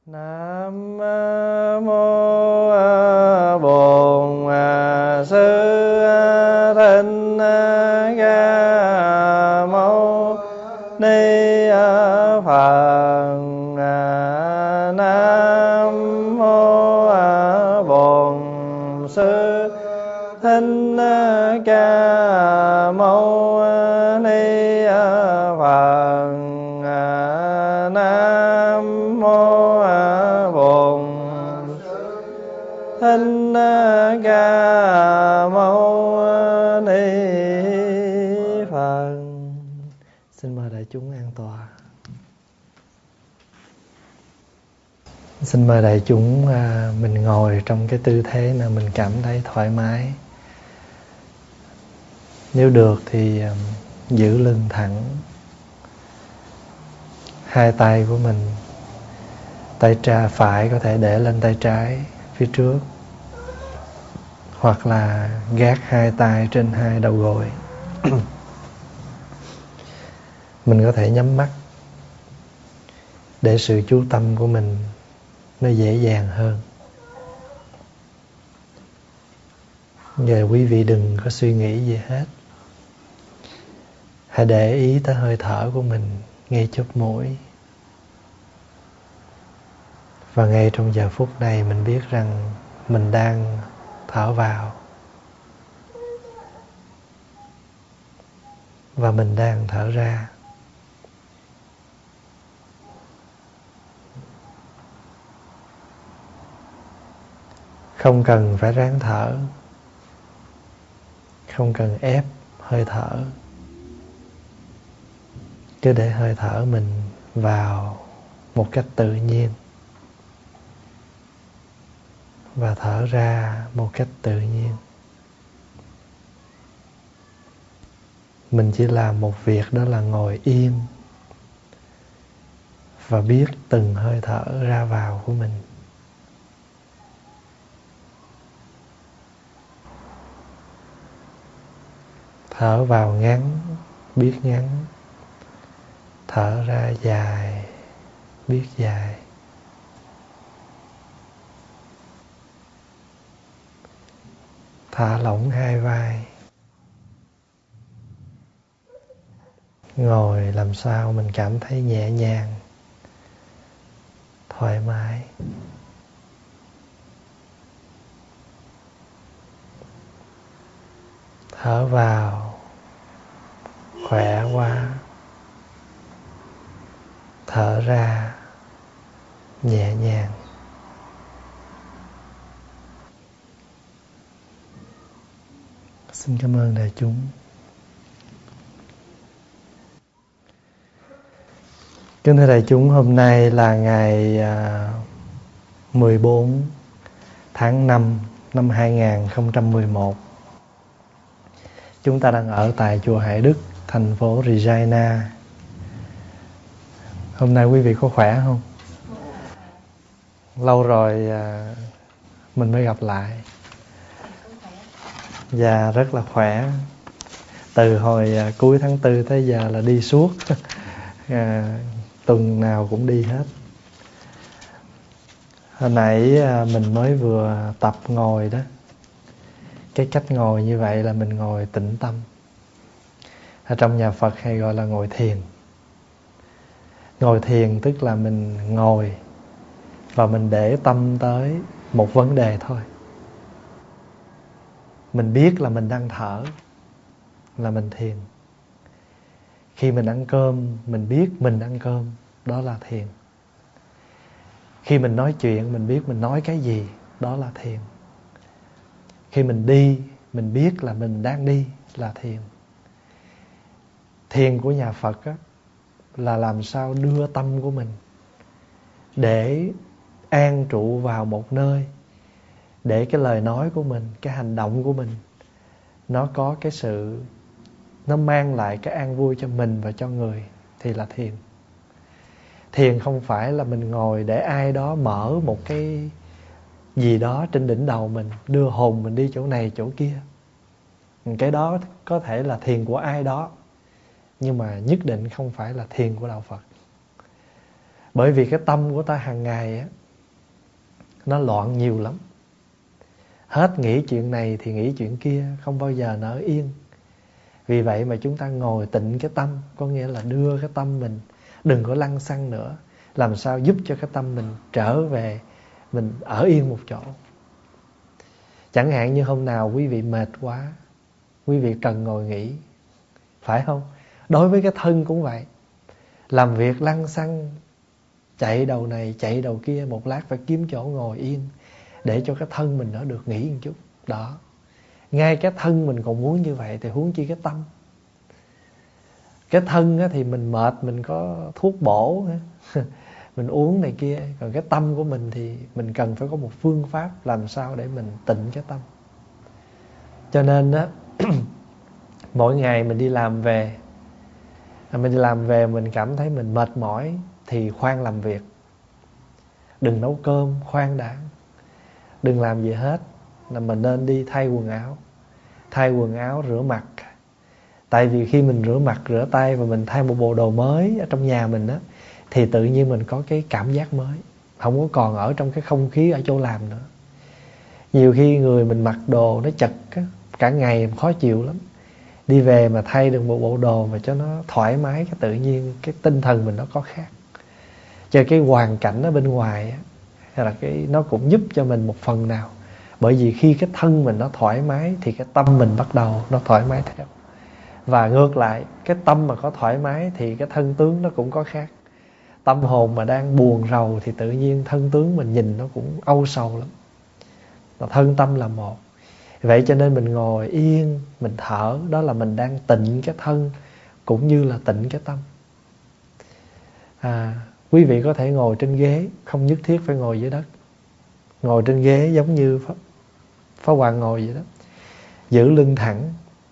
Nam mô Bổn Sư Thích Ca Mâu Ni Phật. Nam mô Bổn Sư Thích Ca Mâu Ni Phật. Nam mô Bổn Thích Ca Mâu Ni Phật. Xin mời đại chúng an tọa. Xin mời đại chúng mình ngồi trong cái tư thế nào mình cảm thấy thoải mái. Nếu được thì giữ lưng thẳng. Hai tay của mình, tay phải có thể để lên tay trái phía trước, hoặc là gác hai tay trên hai đầu gối. Mình có thể nhắm mắt để sự chú tâm của mình nó dễ dàng hơn. Giờ quý vị đừng có suy nghĩ gì hết. Hãy để ý tới hơi thở của mình ngay chóp mũi. Và ngay trong giờ phút này mình biết rằng mình đang thở vào và mình đang thở ra. Không cần phải ráng thở, không cần ép hơi thở. Cứ để hơi thở mình vào một cách tự nhiên và thở ra một cách tự nhiên. Mình chỉ làm một việc, đó là ngồi yên và biết từng hơi thở ra vào của mình. Thở vào ngắn, biết ngắn. Thở ra dài, biết dài. Thả lỏng hai vai. Ngồi làm sao mình cảm thấy nhẹ nhàng, thoải mái. Thở vào, khỏe quá. Thở ra, nhẹ nhàng. Xin cảm ơn đại chúng. Kính thưa đại chúng, hôm nay là ngày 14 tháng 5 năm 2011. Chúng ta đang ở tại chùa Hải Đức, thành phố Regina. Hôm nay quý vị có khỏe không? Lâu rồi mình mới gặp lại. Dạ, rất là khỏe. Từ hồi cuối tháng 4 tới giờ là đi suốt. Tuần nào cũng đi hết. Hồi nãy mình mới vừa tập ngồi đó. Cái cách ngồi như vậy là mình ngồi tĩnh tâm. Ở trong nhà Phật hay gọi là ngồi thiền. Ngồi thiền tức là mình ngồi và mình để tâm tới một vấn đề thôi. Mình biết là mình đang thở là mình thiền. Khi mình ăn cơm, mình biết mình ăn cơm, đó là thiền. Khi mình nói chuyện, mình biết mình nói cái gì, đó là thiền. Khi mình đi, mình biết là mình đang đi, là thiền. Thiền của nhà Phật á, là làm sao đưa tâm của mình để an trụ vào một nơi, để cái lời nói của mình, cái hành động của mình nó có cái sự, nó mang lại cái an vui cho mình và cho người, thì là thiền. Thiền không phải là mình ngồi để ai đó mở một cái gì đó trên đỉnh đầu mình, đưa hồn mình đi chỗ này chỗ kia. Cái đó có thể là thiền của ai đó, nhưng mà nhất định không phải là thiền của đạo Phật. Bởi vì cái tâm của ta hàng ngày á, nó loạn nhiều lắm. Hết nghĩ chuyện này thì nghĩ chuyện kia, không bao giờ nở yên. Vì vậy mà chúng ta ngồi tịnh cái tâm, có nghĩa là đưa cái tâm mình đừng có lăng xăng nữa. Làm sao giúp cho cái tâm mình trở về, mình ở yên một chỗ. Chẳng hạn như hôm nào quý vị mệt quá, quý vị cần ngồi nghỉ, phải không? Đối với cái thân cũng vậy. Làm việc lăng xăng, chạy đầu này chạy đầu kia, một lát phải kiếm chỗ ngồi yên để cho cái thân mình nó được nghỉ một chút. Đó. Ngay cái thân mình còn muốn như vậy thì huống chi cái tâm. Cái thân á, thì mình mệt, mình có thuốc bổ mình uống này kia. Còn cái tâm của mình thì mình cần phải có một phương pháp làm sao để mình tịnh cái tâm. Cho nên á, mỗi ngày mình đi làm về, mình cảm thấy mình mệt mỏi thì khoan làm việc. Đừng nấu cơm, khoan đã. Đừng làm gì hết, là mình nên đi thay quần áo. Thay quần áo, rửa mặt. Tại vì khi mình rửa mặt, rửa tay và mình thay một bộ đồ mới ở trong nhà mình á, thì tự nhiên mình có cái cảm giác mới, không có còn ở trong cái không khí ở chỗ làm nữa. Nhiều khi người mình mặc đồ nó chật á, cả ngày khó chịu lắm. Đi về mà thay được một bộ đồ mà cho nó thoải mái, cái tự nhiên cái tinh thần mình nó có khác. Cho cái hoàn cảnh ở bên ngoài á, hay là nó cũng giúp cho mình một phần nào. Bởi vì khi cái thân mình nó thoải mái thì cái tâm mình bắt đầu nó thoải mái theo. Và ngược lại, cái tâm mà có thoải mái thì cái thân tướng nó cũng có khác. Tâm hồn mà đang buồn rầu thì tự nhiên thân tướng mình nhìn nó cũng âu sầu lắm. Và thân tâm là một. Vậy cho nên mình ngồi yên, mình thở, đó là mình đang tịnh cái thân cũng như là tịnh cái tâm. Quý vị có thể ngồi trên ghế, không nhất thiết phải ngồi dưới đất. Ngồi trên ghế giống như Pháp Hoàng ngồi vậy đó. Giữ lưng thẳng,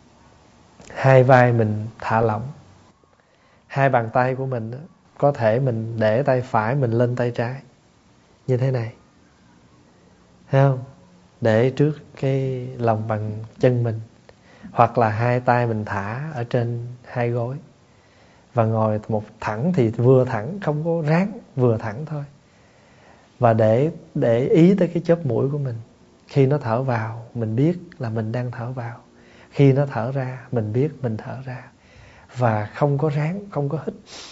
hai vai mình thả lỏng. Hai bàn tay của mình đó, có thể mình để tay phải mình lên tay trái như thế này, thấy không? Để trước cái lòng bàn chân mình. Hoặc là hai tay mình thả ở trên hai gối. Và ngồi một thẳng thì vừa thẳng, không có ráng, vừa thẳng thôi. Và để ý tới cái chóp mũi của mình. Khi nó thở vào, mình biết là mình đang thở vào. Khi nó thở ra, mình biết mình thở ra. Và không có ráng, không có hít.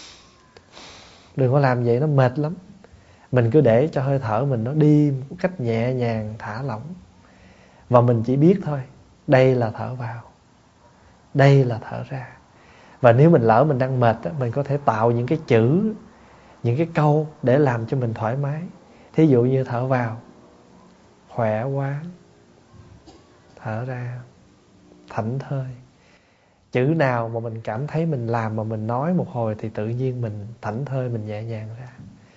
Đừng có làm vậy, nó mệt lắm. Mình cứ để cho hơi thở mình nó đi một cách nhẹ nhàng, thả lỏng. Và mình chỉ biết thôi, đây là thở vào, đây là thở ra. Và nếu mình lỡ mình đang mệt, mình có thể tạo những cái chữ, những cái câu để làm cho mình thoải mái. Thí dụ như thở vào, khỏe quá. Thở ra, thảnh thơi. Chữ nào mà mình cảm thấy mình làm mà mình nói một hồi thì tự nhiên mình thảnh thơi, mình nhẹ nhàng ra.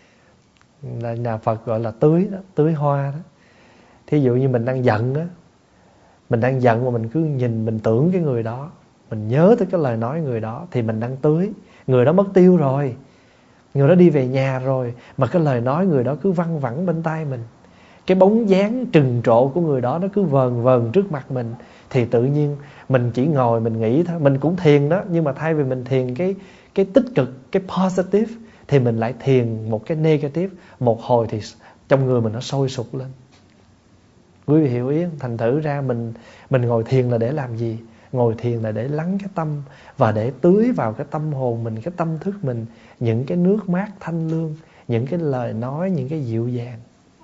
Là nhà Phật gọi là tưới đó, tưới hoa đó. Thí dụ như mình đang giận á, mình đang giận mà mình cứ nhìn, mình tưởng cái người đó, mình nhớ tới cái lời nói người đó thì mình đang tưới. Người đó mất tiêu rồi, người đó đi về nhà rồi, mà cái lời nói người đó cứ văng vẳng bên tai mình. Cái bóng dáng trừng trộ của người đó nó cứ vờn vờn trước mặt mình. Thì tự nhiên mình chỉ ngồi mình nghĩ thôi. Mình cũng thiền đó, nhưng mà thay vì mình thiền cái tích cực, cái positive, thì mình lại thiền một cái negative. Một hồi thì trong người mình nó sôi sục lên. Quý vị hiểu ý không? Thành thử ra mình ngồi thiền là để làm gì? Ngồi thiền là để lắng cái tâm và để tưới vào cái tâm hồn mình, cái tâm thức mình những cái nước mát thanh lương, những cái lời nói, những cái dịu dàng.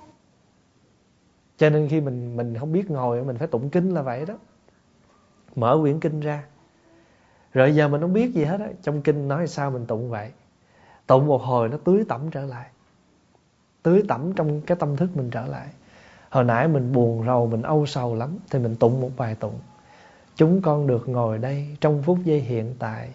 Cho nên khi mình không biết ngồi, mình phải tụng kinh là vậy đó. Mở quyển kinh ra. Rồi giờ mình không biết gì hết á, trong kinh nói sao mình tụng vậy. Tụng một hồi nó tưới tẩm trở lại. Tưới tẩm trong cái tâm thức mình trở lại. Hồi nãy mình buồn rầu, mình âu sầu lắm, thì mình tụng một bài tụng. Chúng con được ngồi đây trong phút giây hiện tại.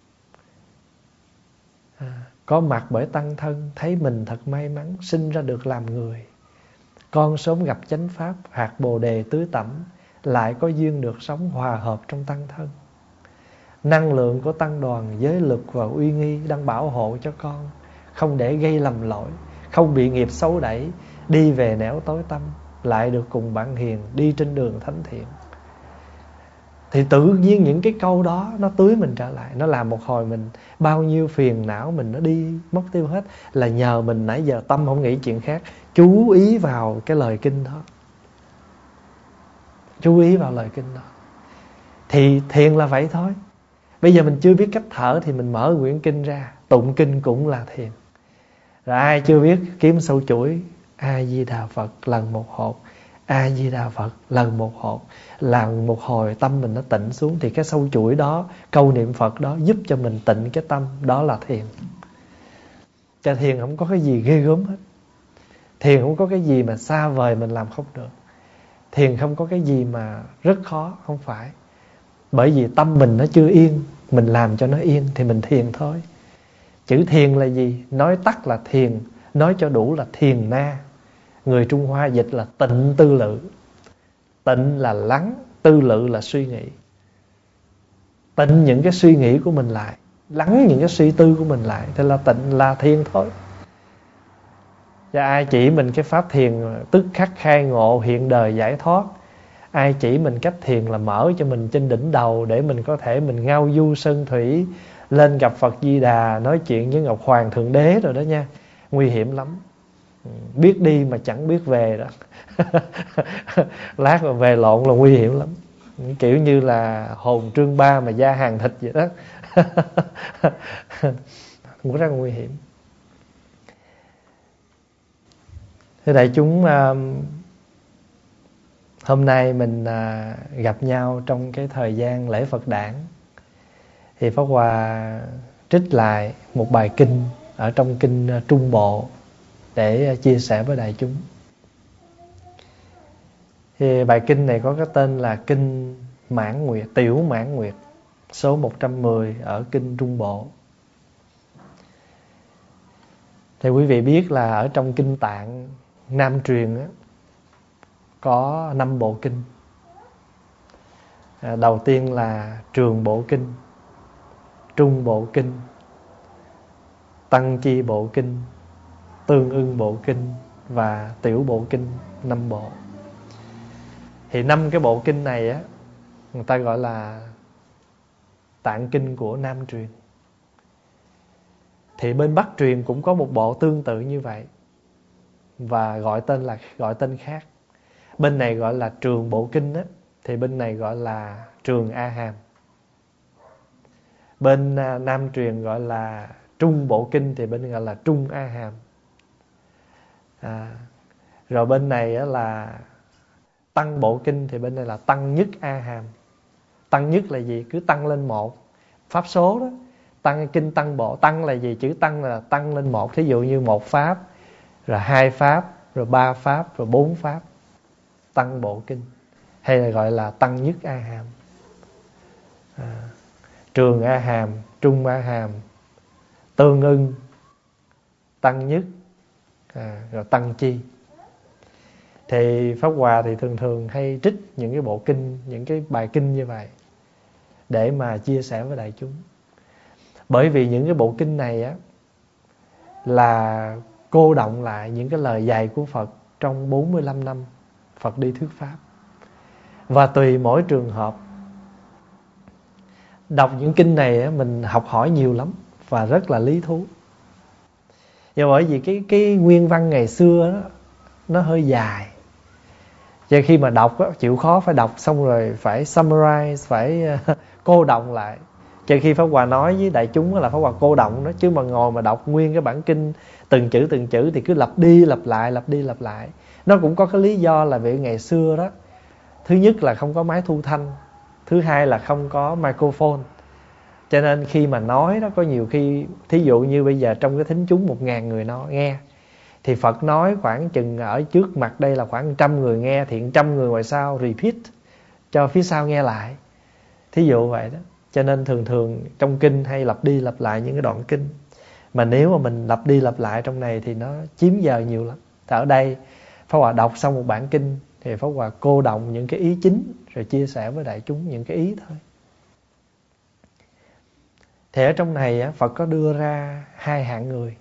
Có mặt bởi tăng thân, thấy mình thật may mắn, sinh ra được làm người. Con sớm gặp chánh pháp, hạt bồ đề tưới tẩm, lại có duyên được sống hòa hợp trong tăng thân. Năng lượng của tăng đoàn, giới lực và uy nghi đang bảo hộ cho con, không để gây lầm lỗi, không bị nghiệp xấu đẩy, đi về nẻo tối tăm, lại được cùng bạn hiền đi trên đường thánh thiện. Thì tự nhiên những cái câu đó nó tưới mình trở lại. Nó làm một hồi mình bao nhiêu phiền não mình nó đi mất tiêu hết. Là nhờ mình nãy giờ tâm không nghĩ chuyện khác, chú ý vào cái lời kinh đó. Chú ý vào lời kinh đó. Thì thiền là vậy thôi. Bây giờ mình chưa biết cách thở thì mình mở quyển kinh ra, tụng kinh cũng là thiền. Rồi ai chưa biết kiếm sâu chuỗi A Di Đà Phật lần một hộp, A Di Đà Phật lần một hộp, lần một hồi tâm mình nó tịnh xuống. Thì cái sâu chuỗi đó, câu niệm Phật đó giúp cho mình tịnh cái tâm. Đó là thiền. Cho thiền không có cái gì ghê gớm hết. Thiền không có cái gì mà xa vời mình làm không được. Thiền không có cái gì mà rất khó, không phải. Bởi vì tâm mình nó chưa yên, mình làm cho nó yên thì mình thiền thôi. Chữ thiền là gì? Nói tắt là thiền, nói cho đủ là thiền na. Người Trung Hoa dịch là tịnh tư lự. Tịnh là lắng, tư lự là suy nghĩ. Tịnh những cái suy nghĩ của mình lại, lắng những cái suy tư của mình lại, thế là tịnh, là thiền thôi. Và ai chỉ mình cái pháp thiền tức khắc khai ngộ hiện đời giải thoát, ai chỉ mình cách thiền là mở cho mình trên đỉnh đầu để mình có thể mình ngao du sơn thủy, lên gặp Phật Di Đà, nói chuyện với Ngọc Hoàng Thượng Đế rồi đó nha. Nguy hiểm lắm. Biết đi mà chẳng biết về đó. Lát mà về lộn là nguy hiểm lắm. Kiểu như là hồn trương ba mà da hàng thịt vậy đó. Cũng rất là nguy hiểm. Thưa đại chúng, hôm nay mình gặp nhau trong cái thời gian lễ Phật đản. Thì Pháp Hòa trích lại một bài kinh ở trong kinh Trung Bộ để chia sẻ với đại chúng. Thì bài kinh này có cái tên là kinh Mãn Nguyệt, Tiểu Mãn Nguyệt, số 110 ở kinh Trung Bộ. Thì quý vị biết là ở trong kinh Tạng Nam truyền á, có 5 bộ kinh. Đầu tiên là Trường Bộ Kinh, Trung Bộ Kinh, Tăng Chi Bộ Kinh, Tương Ưng Bộ Kinh và Tiểu Bộ Kinh, 5 bộ. Thì 5 cái bộ kinh này á, người ta gọi là Tạng kinh của Nam truyền. Thì bên Bắc truyền cũng có một bộ tương tự như vậy và gọi tên khác. Bên này gọi là Trường Bộ Kinh á, thì bên này gọi là Trường A Hàm. Bên Nam truyền gọi là Trung Bộ Kinh thì bên này gọi là Trung A Hàm. Rồi bên này á là Tăng Bộ Kinh thì bên này là Tăng Nhất A Hàm. Tăng nhất là gì? Cứ tăng lên một. Pháp số đó. Tăng kinh tăng bộ. Tăng là gì? Chữ tăng là tăng lên một. Thí dụ như một pháp, rồi 2 pháp, rồi 3 pháp, rồi 4 pháp. Tăng Bộ Kinh. Hay là gọi là Tăng Nhất A Hàm. Trường A Hàm, Trung A Hàm, Tương Ưng, Tăng Nhất, rồi Tăng Chi. Thì Pháp Hòa thì thường hay trích những cái bộ kinh, những cái bài kinh như vậy để mà chia sẻ với đại chúng. Bởi vì những cái bộ kinh này á là cô đọng lại những cái lời dạy của Phật trong 45 năm Phật đi thuyết pháp. Và tùy mỗi trường hợp, đọc những kinh này á, mình học hỏi nhiều lắm và rất là lý thú. Do bởi vì cái nguyên văn ngày xưa đó, nó hơi dài. Cho khi mà đọc á, chịu khó phải đọc xong rồi phải summarize, phải cô đọng lại. Cho khi Pháp Hòa nói với đại chúng là Pháp Hòa cô đọng đó, chứ mà ngồi mà đọc nguyên cái bản kinh từng chữ thì cứ lặp đi lặp lại. Nó cũng có cái lý do là vì ngày xưa đó, thứ nhất là không có máy thu thanh, thứ hai là không có microphone. Cho nên khi mà nói đó, có nhiều khi, thí dụ như bây giờ trong cái thính chúng 1.000 người nó nghe, thì Phật nói khoảng chừng ở trước mặt đây là khoảng 100 người nghe, thì 100 người ngoài sau repeat cho phía sau nghe lại. Thí dụ vậy đó. Cho nên thường trong kinh hay lặp đi lặp lại những cái đoạn kinh. Mà nếu mà mình lặp đi lặp lại trong này thì nó chiếm giờ nhiều lắm. Thì ở đây Pháp Hòa đọc xong một bản kinh thì Pháp Hòa cô đọng những cái ý chính rồi chia sẻ với đại chúng những cái ý thôi. Thì ở trong này Phật có đưa ra 2 hạng người.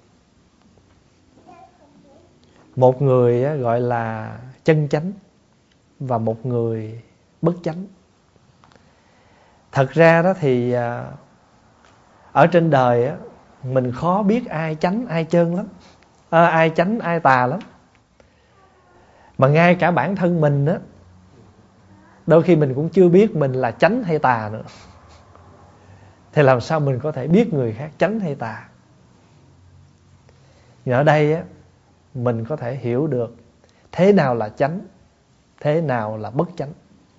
Một người gọi là chân chánh và một người bất chánh. Thật ra đó thì ở trên đời á, mình khó biết ai chánh ai chơn lắm, ai chánh ai tà lắm. Mà ngay cả bản thân mình á, đôi khi mình cũng chưa biết mình là chánh hay tà nữa. Thì làm sao mình có thể biết người khác chánh hay tà? Nhưng ở đây á, mình có thể hiểu được thế nào là chánh, thế nào là bất chánh.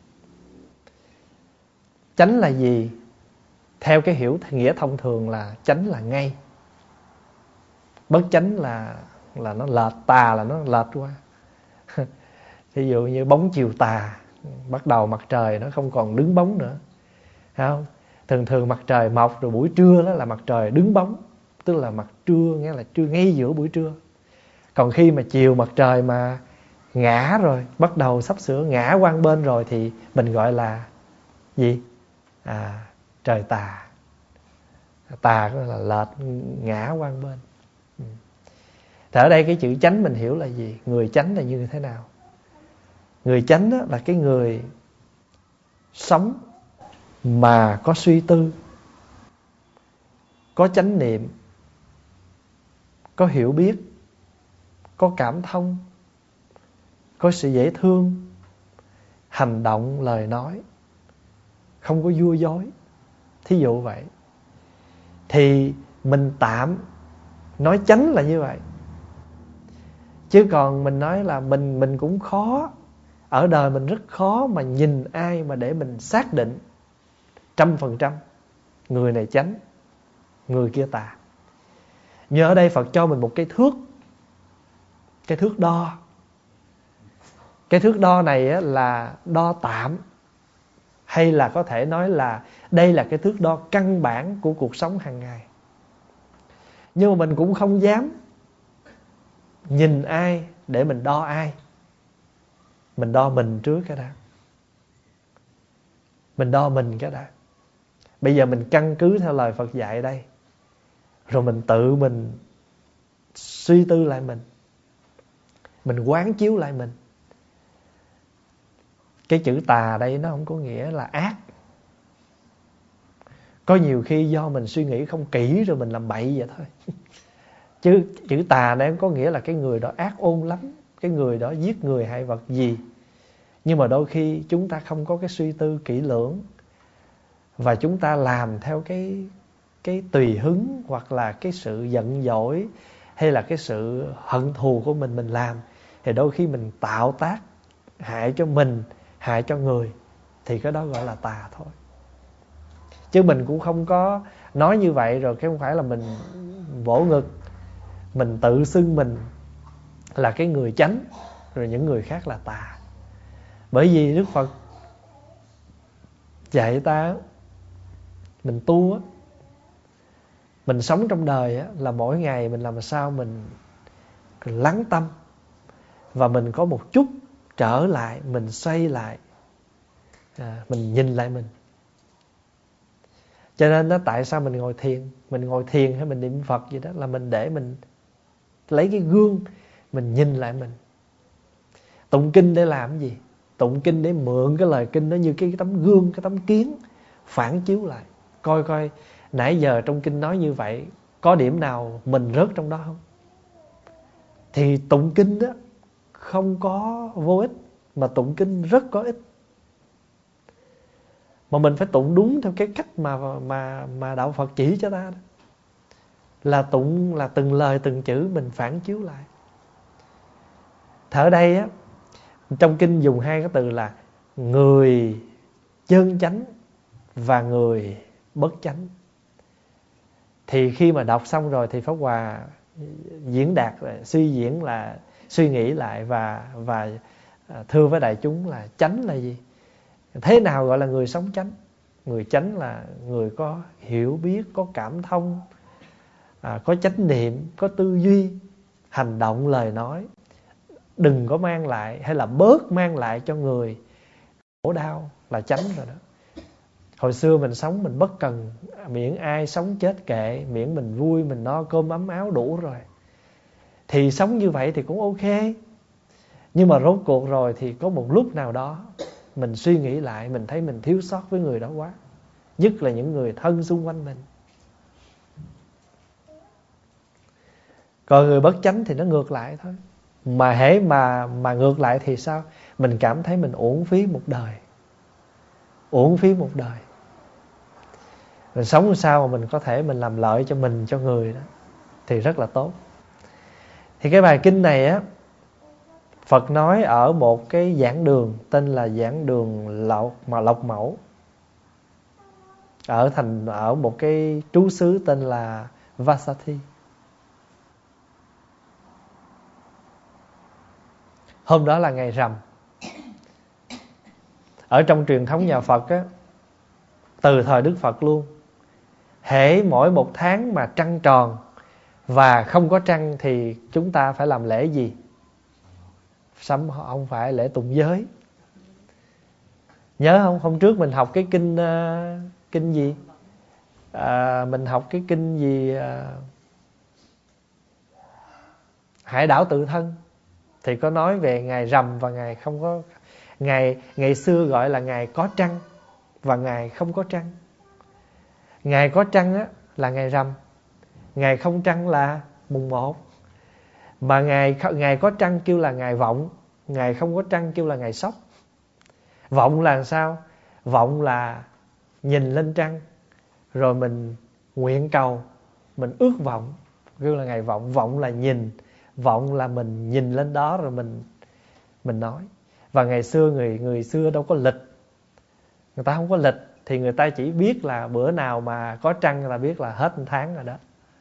Chánh là gì? Theo cái hiểu nghĩa thông thường là chánh là ngay, bất chánh là nó lệch, tà là nó lệch qua. Ví dụ như bóng chiều tà, bắt đầu mặt trời nó không còn đứng bóng nữa, thấy không? Thường mặt trời mọc rồi buổi trưa đó là mặt trời đứng bóng, tức là mặt trưa, nghĩa là trưa ngay giữa buổi trưa. Còn khi mà chiều mặt trời mà ngã rồi, bắt đầu sắp sửa ngã qua bên rồi thì mình gọi là gì? Trời tà. Tà có là lệch, ngã qua bên. Thì ở đây cái chữ chánh mình hiểu là gì? Người chánh là như thế nào? Người chánh đó là cái người sống mà có suy tư, có chánh niệm, có hiểu biết, có cảm thông, có sự dễ thương, hành động, lời nói không có vua dối. Thí dụ vậy. Thì mình tạm nói chánh là như vậy. Chứ còn mình nói là mình cũng khó. Ở đời mình rất khó mà nhìn ai mà để mình xác định 100% người này chánh, người kia tà. Nhưng ở đây Phật cho mình một cái thước, cái thước đo. Cái thước đo này á, là đo tạm, hay là có thể nói là đây là cái thước đo căn bản của cuộc sống hàng ngày. Nhưng mà mình cũng không dám nhìn ai để mình đo ai. Mình đo mình trước cái đã. Mình đo mình cái đã. Bây giờ mình căn cứ theo lời Phật dạy đây, rồi mình tự mình suy tư lại mình quán chiếu lại mình. Cái chữ tà đây nó không có nghĩa là ác. Có nhiều khi do mình suy nghĩ không kỹ rồi mình làm bậy vậy thôi. Chứ chữ tà này không có nghĩa là cái người đó ác ôn lắm, cái người đó giết người hại vật gì. Nhưng mà đôi khi chúng ta không có cái suy tư kỹ lưỡng, và chúng ta làm theo cái tùy hứng, hoặc là cái sự giận dỗi, hay là cái sự hận thù của mình làm, thì đôi khi mình tạo tác hại cho mình, hại cho người, thì cái đó gọi là tà thôi. Chứ mình cũng không có nói như vậy rồi cái không phải là mình vỗ ngực, mình tự xưng mình là cái người chánh, rồi những người khác là tà. Bởi vì Đức Phật dạy ta, mình tu á, mình sống trong đời á, là mỗi ngày mình làm sao mình lắng tâm, và mình có một chút trở lại, mình xoay lại, mình nhìn lại mình. Cho nên đó, tại sao mình ngồi thiền? Mình ngồi thiền hay mình niệm Phật gì đó là mình để mình lấy cái gương, mình nhìn lại mình. Tụng kinh để làm gì? Tụng kinh để mượn cái lời kinh đó như cái tấm gương, cái tấm kiến, phản chiếu lại. Coi coi nãy giờ trong kinh nói như vậy, có điểm nào mình rớt trong đó không? Thì tụng kinh đó không có vô ích, mà tụng kinh rất có ích. Mà mình phải tụng đúng theo cái cách mà đạo Phật chỉ cho ta đó. Là tụng là từng lời từng chữ mình phản chiếu lại. Thì ở đây á, trong kinh dùng hai cái từ là người chân chánh và người bất chánh. Thì khi mà đọc xong rồi thì Pháp Hòa diễn đạt, suy diễn là suy nghĩ lại và thưa với đại chúng là chánh là gì? Thế nào gọi là người sống chánh? Người chánh là người có hiểu biết, có cảm thông, có chánh niệm, có tư duy, hành động, lời nói đừng có mang lại hay là bớt mang lại cho người khổ đau là chánh rồi đó. Hồi xưa mình sống mình bất cần, miễn ai sống chết kệ, miễn mình vui, mình no cơm ấm áo đủ rồi. Thì sống như vậy thì cũng ok. Nhưng mà rốt cuộc rồi thì có một lúc nào đó mình suy nghĩ lại, mình thấy mình thiếu sót với người đó quá. nhất là những người thân xung quanh mình. Còn người bất chánh thì nó ngược lại thôi. Mà hễ mà ngược lại thì sao? Mình cảm thấy mình uổng phí một đời. Uổng phí một đời. Mình sống sao mà mình có thể mình làm lợi cho mình, cho người đó, thì rất là tốt. Thì cái bài kinh này á, Phật nói ở một cái giảng đường tên là giảng đường Lộc Mẫu, ở một cái trú xứ tên là Vasathi. Hôm đó là ngày rằm. Ở trong truyền thống nhà Phật á, từ thời Đức Phật luôn, hễ mỗi một tháng mà trăng tròn và không có trăng thì chúng ta phải làm lễ gì? Không phải lễ tụng giới. Nhớ không? Hôm trước mình học cái kinh gì? Mình học cái kinh gì? Hải đảo tự thân. Thì có nói về ngày rằm và ngày không có. Ngày xưa gọi là ngày có trăng và ngày không có trăng. Ngày có trăng á, là ngày rằm. Ngày không trăng là mùng 1. Mà ngày có trăng kêu là ngày vọng. Ngày không có trăng kêu là ngày sóc. Vọng là sao? Vọng là nhìn lên trăng, rồi mình nguyện cầu, mình ước vọng, kêu là ngày vọng. Vọng là nhìn. Vọng là mình nhìn lên đó rồi mình nói. Và ngày xưa người xưa đâu có lịch. Người ta không có lịch thì người ta chỉ biết là bữa nào mà có trăng là biết là hết một tháng rồi đó.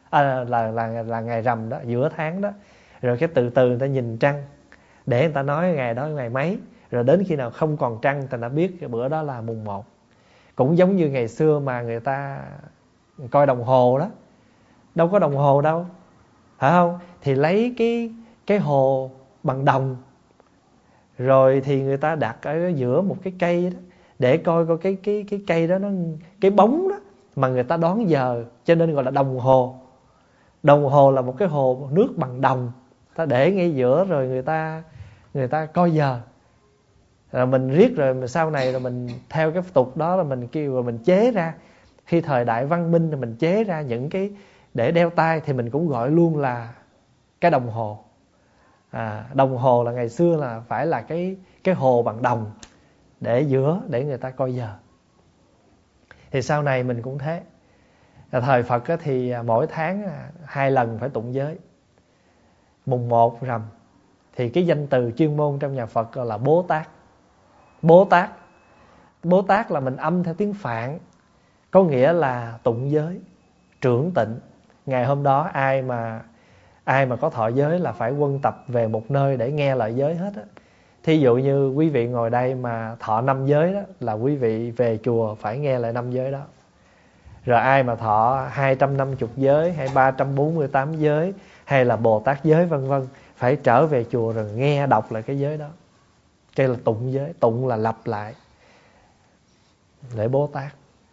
Là ngày rằm đó, giữa tháng đó. Rồi cái từ từ người ta nhìn trăng để người ta nói ngày đó ngày mấy. Rồi đến khi nào không còn trăng người ta đã biết cái bữa đó là mùng 1. Cũng giống như ngày xưa mà người ta coi đồng hồ đó. Đâu có đồng hồ đâu, phải không? Thì lấy cái hồ bằng đồng, rồi thì người ta đặt ở giữa một cái cây đó, để coi cái cây đó, nó cái bóng đó mà người ta đoán giờ, cho nên gọi là đồng hồ. Đồng hồ là một cái hồ nước bằng đồng, ta để ngay giữa rồi người ta coi giờ. Rồi mình riết rồi sau này rồi mình theo cái tục đó là mình kêu rồi mình chế ra. Khi thời đại văn minh thì mình chế ra những cái để đeo tay thì mình cũng gọi luôn là cái đồng hồ. Đồng hồ là ngày xưa là phải là cái hồ bằng đồng để giữa để người ta coi giờ. Thì sau này mình cũng thế. Thời Phật thì mỗi tháng 2 lần phải tụng giới. Mùng 1 rằm thì cái danh từ chuyên môn trong nhà Phật gọi là Bố Tát. Bố Tát. Bố Tát là mình âm theo tiếng Phạn, có nghĩa là tụng giới, trưởng tịnh. Ngày hôm đó ai mà có thọ giới là phải quân tập về một nơi để nghe lời giới hết á. Thí dụ như quý vị ngồi đây mà thọ 5 giới đó, là quý vị về chùa phải nghe lại 5 giới đó. Rồi ai mà thọ 250 giới hay 348 giới hay là Bồ Tát giới vân vân, phải trở về chùa rồi nghe đọc lại cái giới đó. Cái là tụng giới. Tụng là lặp lại để Bố Tát.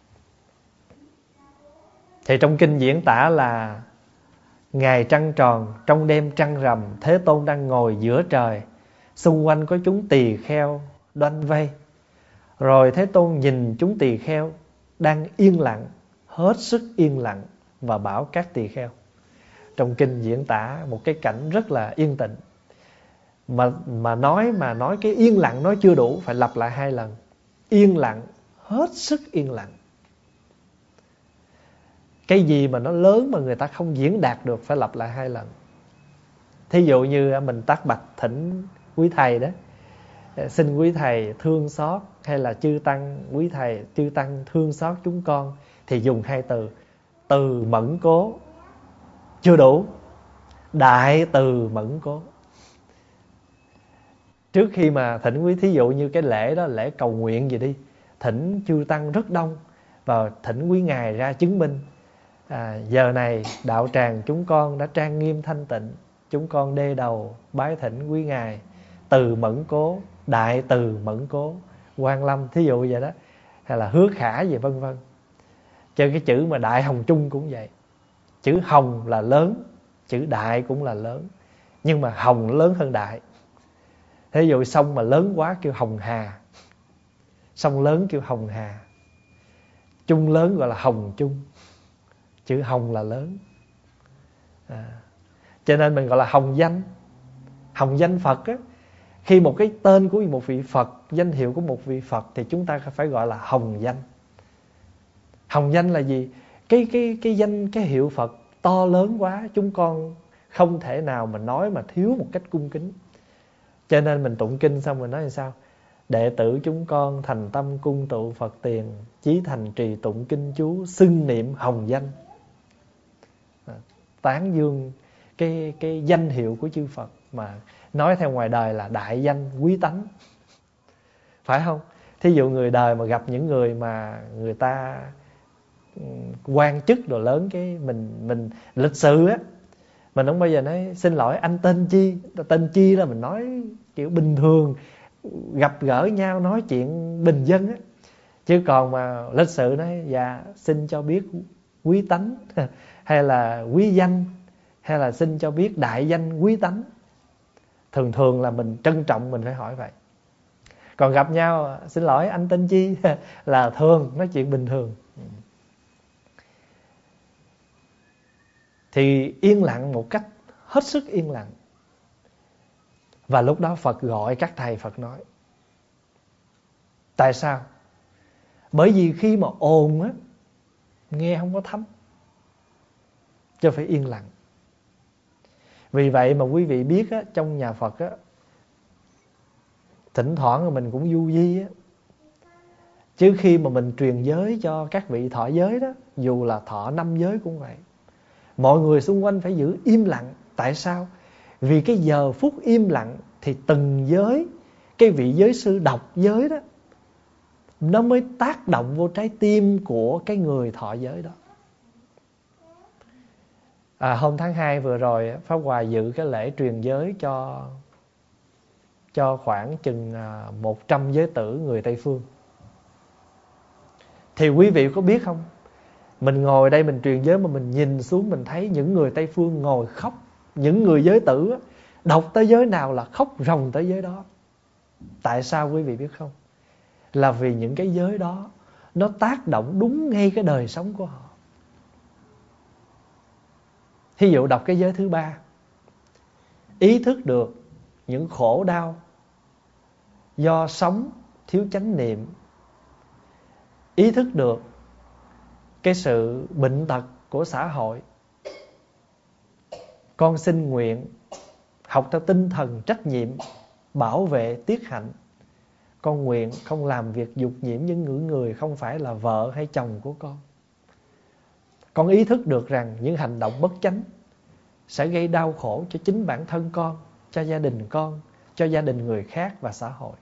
Thì trong kinh diễn tả là ngày trăng tròn, trong đêm trăng rằm, Thế Tôn đang ngồi giữa trời, xung quanh có chúng tỳ kheo đoanh vây. Rồi Thế Tôn nhìn chúng tỳ kheo đang yên lặng, hết sức yên lặng, và bảo các tỳ kheo. Trong kinh diễn tả một cái cảnh rất là yên tĩnh. Mà nói cái yên lặng nói chưa đủ, phải lặp lại 2 lần. Yên lặng, hết sức yên lặng. Cái gì mà nó lớn mà người ta không diễn đạt được phải lặp lại 2 lần. Thí dụ như mình tác bạch thỉnh quý thầy đó, xin quý thầy thương xót, hay là chư tăng, quý thầy chư tăng thương xót chúng con, thì dùng 2 từ. Từ mẫn cố chưa đủ, đại từ mẫn cố. Trước khi mà thỉnh quý, thí dụ như cái lễ đó, lễ cầu nguyện gì đi, thỉnh chư tăng rất đông và thỉnh quý ngài ra chứng minh. Giờ này đạo tràng chúng con đã trang nghiêm thanh tịnh, chúng con đê đầu bái thỉnh quý ngài từ mẫn cố, đại từ mẫn cố, Quan Lâm, thí dụ vậy đó, hay là Hứa Khả gì vân vân. Cho cái chữ mà Đại Hồng Chung cũng vậy. Chữ Hồng là lớn, chữ Đại cũng là lớn, nhưng mà Hồng lớn hơn Đại. Thí dụ sông mà lớn quá kêu Hồng Hà, sông lớn kêu Hồng Hà. Chung lớn gọi là hồng chung. Chữ hồng là lớn. Cho nên mình gọi là hồng danh. Hồng danh Phật á. Khi một cái tên của một vị Phật, danh hiệu của một vị Phật, thì chúng ta phải gọi là hồng danh. Hồng danh là gì? Cái danh, cái hiệu Phật to lớn quá, chúng con không thể nào mà nói mà thiếu một cách cung kính. Cho nên mình tụng kinh xong mình nói làm sao? Đệ tử chúng con thành tâm cung tụ Phật tiền, chí thành trì tụng kinh chú, xưng niệm hồng danh. Tán dương cái danh hiệu của chư Phật, mà nói theo ngoài đời là đại danh quý tánh. Phải không? Thí dụ người đời mà gặp những người mà người ta quan chức đồ lớn, cái mình lịch sự á, mình không bao giờ nói xin lỗi anh tên chi. Tên chi là mình nói kiểu bình thường, gặp gỡ nhau nói chuyện bình dân á. Chứ còn mà lịch sự nói dạ xin cho biết quý tánh, hay là quý danh, hay là xin cho biết đại danh quý tánh. Thường thường là mình trân trọng mình phải hỏi vậy. Còn gặp nhau xin lỗi anh tên chi là thường, nói chuyện bình thường. Thì yên lặng một cách hết sức yên lặng. Và lúc đó Phật gọi các thầy, Phật nói. Tại sao? Bởi vì khi mà ồn á, nghe không có thấm, cho phải yên lặng. Vì vậy mà quý vị biết á, trong nhà Phật á, thỉnh thoảng mình cũng du di á. Chứ khi mà mình truyền giới cho các vị thọ giới đó, dù là thọ 5 giới cũng vậy, mọi người xung quanh phải giữ im lặng. Tại sao? Vì cái giờ phút im lặng thì từng giới, cái vị giới sư đọc giới đó, nó mới tác động vô trái tim của cái người thọ giới đó. Hôm tháng 2 vừa rồi, Pháp Hòa dự cái lễ truyền giới cho khoảng chừng 100 giới tử người Tây Phương. Thì quý vị có biết không? Mình ngồi đây mình truyền giới mà mình nhìn xuống mình thấy những người Tây Phương ngồi khóc. Những người giới tử đọc tới giới nào là khóc ròng tới giới đó. Tại sao quý vị biết không? Là vì những cái giới đó nó tác động đúng ngay cái đời sống của họ. Thí dụ đọc cái giới thứ 3, ý thức được những khổ đau do sống thiếu chánh niệm, ý thức được cái sự bệnh tật của xã hội. Con xin nguyện học theo tinh thần trách nhiệm, bảo vệ tiết hạnh. Con nguyện không làm việc dục nhiễm với những người không phải là vợ hay chồng của con. Con ý thức được rằng những hành động bất chánh sẽ gây đau khổ cho chính bản thân con, cho gia đình con, cho gia đình người khác và xã hội.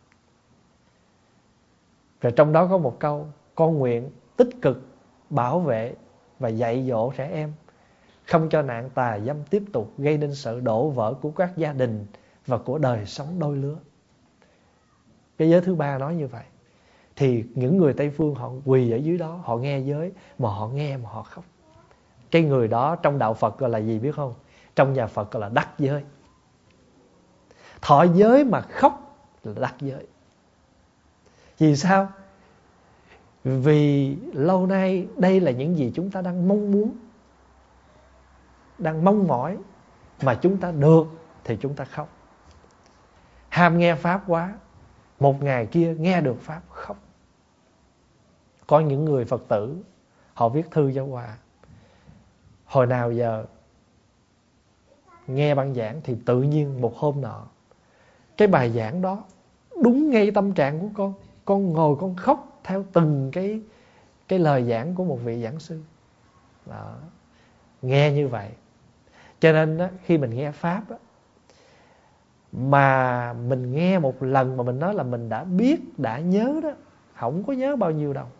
Và trong đó có một câu: con nguyện tích cực bảo vệ và dạy dỗ trẻ em, không cho nạn tà dâm tiếp tục gây nên sự đổ vỡ của các gia đình và của đời sống đôi lứa. Cái giới thứ 3 nói như vậy. Thì những người Tây Phương họ quỳ ở dưới đó, họ nghe giới, mà họ nghe mà họ khóc. Cái người đó trong đạo Phật gọi là gì biết không? Trong nhà Phật gọi là đắc giới. Thọ giới mà khóc là đắc giới. Vì sao? Vì lâu nay đây là những gì chúng ta đang mong muốn, đang mong mỏi, mà chúng ta được thì chúng ta khóc. Ham nghe Pháp quá, một ngày kia nghe được Pháp khóc. Có những người Phật tử họ viết thư cho Hòa, hồi nào giờ nghe băng giảng thì tự nhiên một hôm nọ, cái bài giảng đó đúng ngay tâm trạng của con ngồi con khóc theo từng cái lời giảng của một vị giảng sư đó. Nghe như vậy. Cho nên đó, khi mình nghe Pháp đó, mà mình nghe một lần mà mình nói là mình đã biết, đã nhớ đó, không có nhớ bao nhiêu đâu.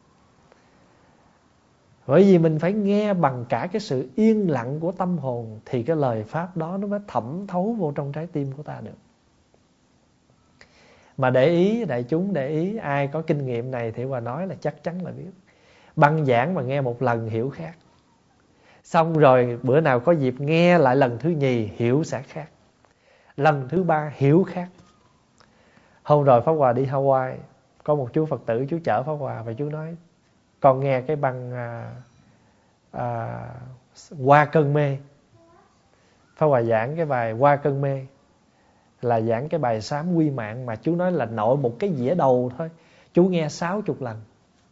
Bởi vì mình phải nghe bằng cả cái sự yên lặng của tâm hồn, thì cái lời Pháp đó nó mới thẩm thấu vô trong trái tim của ta được. Mà để ý, đại chúng để ý, ai có kinh nghiệm này thì Hòa nói là chắc chắn là biết. Băng giảng mà nghe một lần hiểu khác, xong rồi bữa nào có dịp nghe lại lần thứ nhì hiểu sẽ khác, lần thứ 3 hiểu khác. Hôm rồi Pháp Hòa đi Hawaii, có một chú Phật tử chú chở Pháp Hòa và chú nói: Con nghe cái băng Qua cơn mê. Pháp Hòa giảng cái bài Qua cơn mê là giảng cái bài sám quy mạng, mà chú nói là nội một cái dĩa đầu thôi, chú nghe 60 lần.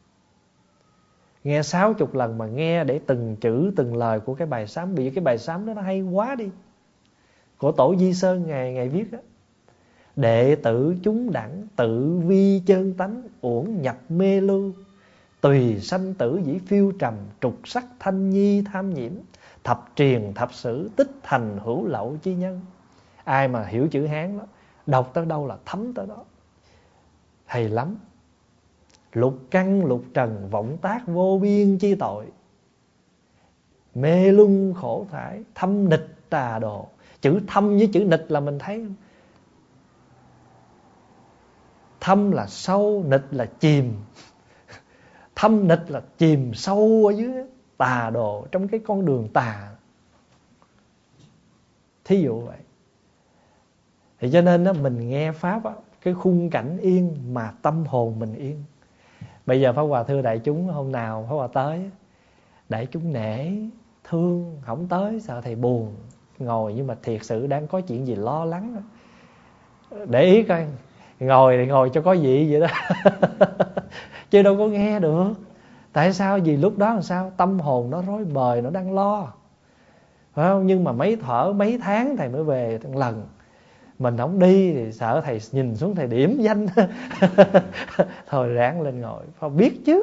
Nghe 60 lần mà nghe để từng chữ từng lời của cái bài sám. Vì cái bài sám đó nó hay quá đi. Của Tổ Di Sơn ngày viết đó: đệ tử chúng đẳng tự vi chân tánh, uổng nhập mê lưu, tùy sanh tử dĩ phiêu trầm, trục sắc thanh nhi tham nhiễm, thập truyền thập sử tích thành hữu lậu chi nhân. Ai mà hiểu chữ Hán đó, đọc tới đâu là thấm tới đó. Hay lắm. Lục căn lục trần vọng tác vô biên chi tội, mê luân khổ thải thâm nịch tà đồ. Chữ thâm với chữ nịch là mình thấy không? Thâm là sâu, nịch là chìm. Thâm nịch là chìm sâu ở dưới tà đồ, trong cái con đường tà. Thí dụ vậy. Thì cho nên đó, mình nghe Pháp đó, cái khung cảnh yên mà tâm hồn mình yên. Bây giờ Pháp Hòa thưa đại chúng, hôm nào Pháp Hòa tới, đại chúng nể thương, không tới sợ thầy buồn ngồi, nhưng mà thiệt sự đang có chuyện gì lo lắng đó. Để ý coi, ngồi thì ngồi cho có vị vậy đó. Chứ đâu có nghe được. Tại sao? Vì lúc đó làm sao? Tâm hồn nó rối bời, nó đang lo, phải không? Nhưng mà mấy thở mấy tháng thầy mới về một lần. Mình không đi thì sợ thầy nhìn xuống thầy điểm danh. Thôi ráng lên ngồi, phải biết chứ.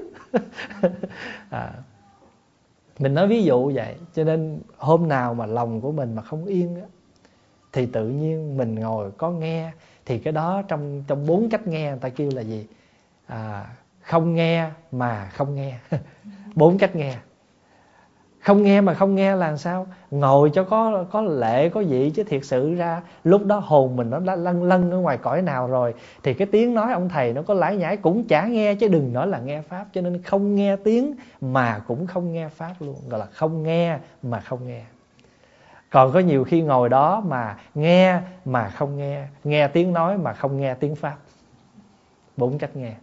Mình nói ví dụ vậy. Cho nên hôm nào mà lòng của mình mà không yên á, thì tự nhiên mình ngồi có nghe. Thì cái đó trong 4 cách nghe người ta kêu là gì? Không nghe mà không nghe. 4 cách nghe. Không nghe mà không nghe là sao? Ngồi cho có lệ có vị, chứ thiệt sự ra lúc đó hồn mình nó đã lân lân ở ngoài cõi nào rồi, thì cái tiếng nói ông thầy nó có lải nhải cũng chả nghe, chứ đừng nói là nghe Pháp. Cho nên không nghe tiếng mà cũng không nghe Pháp luôn, gọi là không nghe mà không nghe. Còn có nhiều khi ngồi đó mà nghe mà không nghe, nghe tiếng nói mà không nghe tiếng Pháp. 4 cách nghe.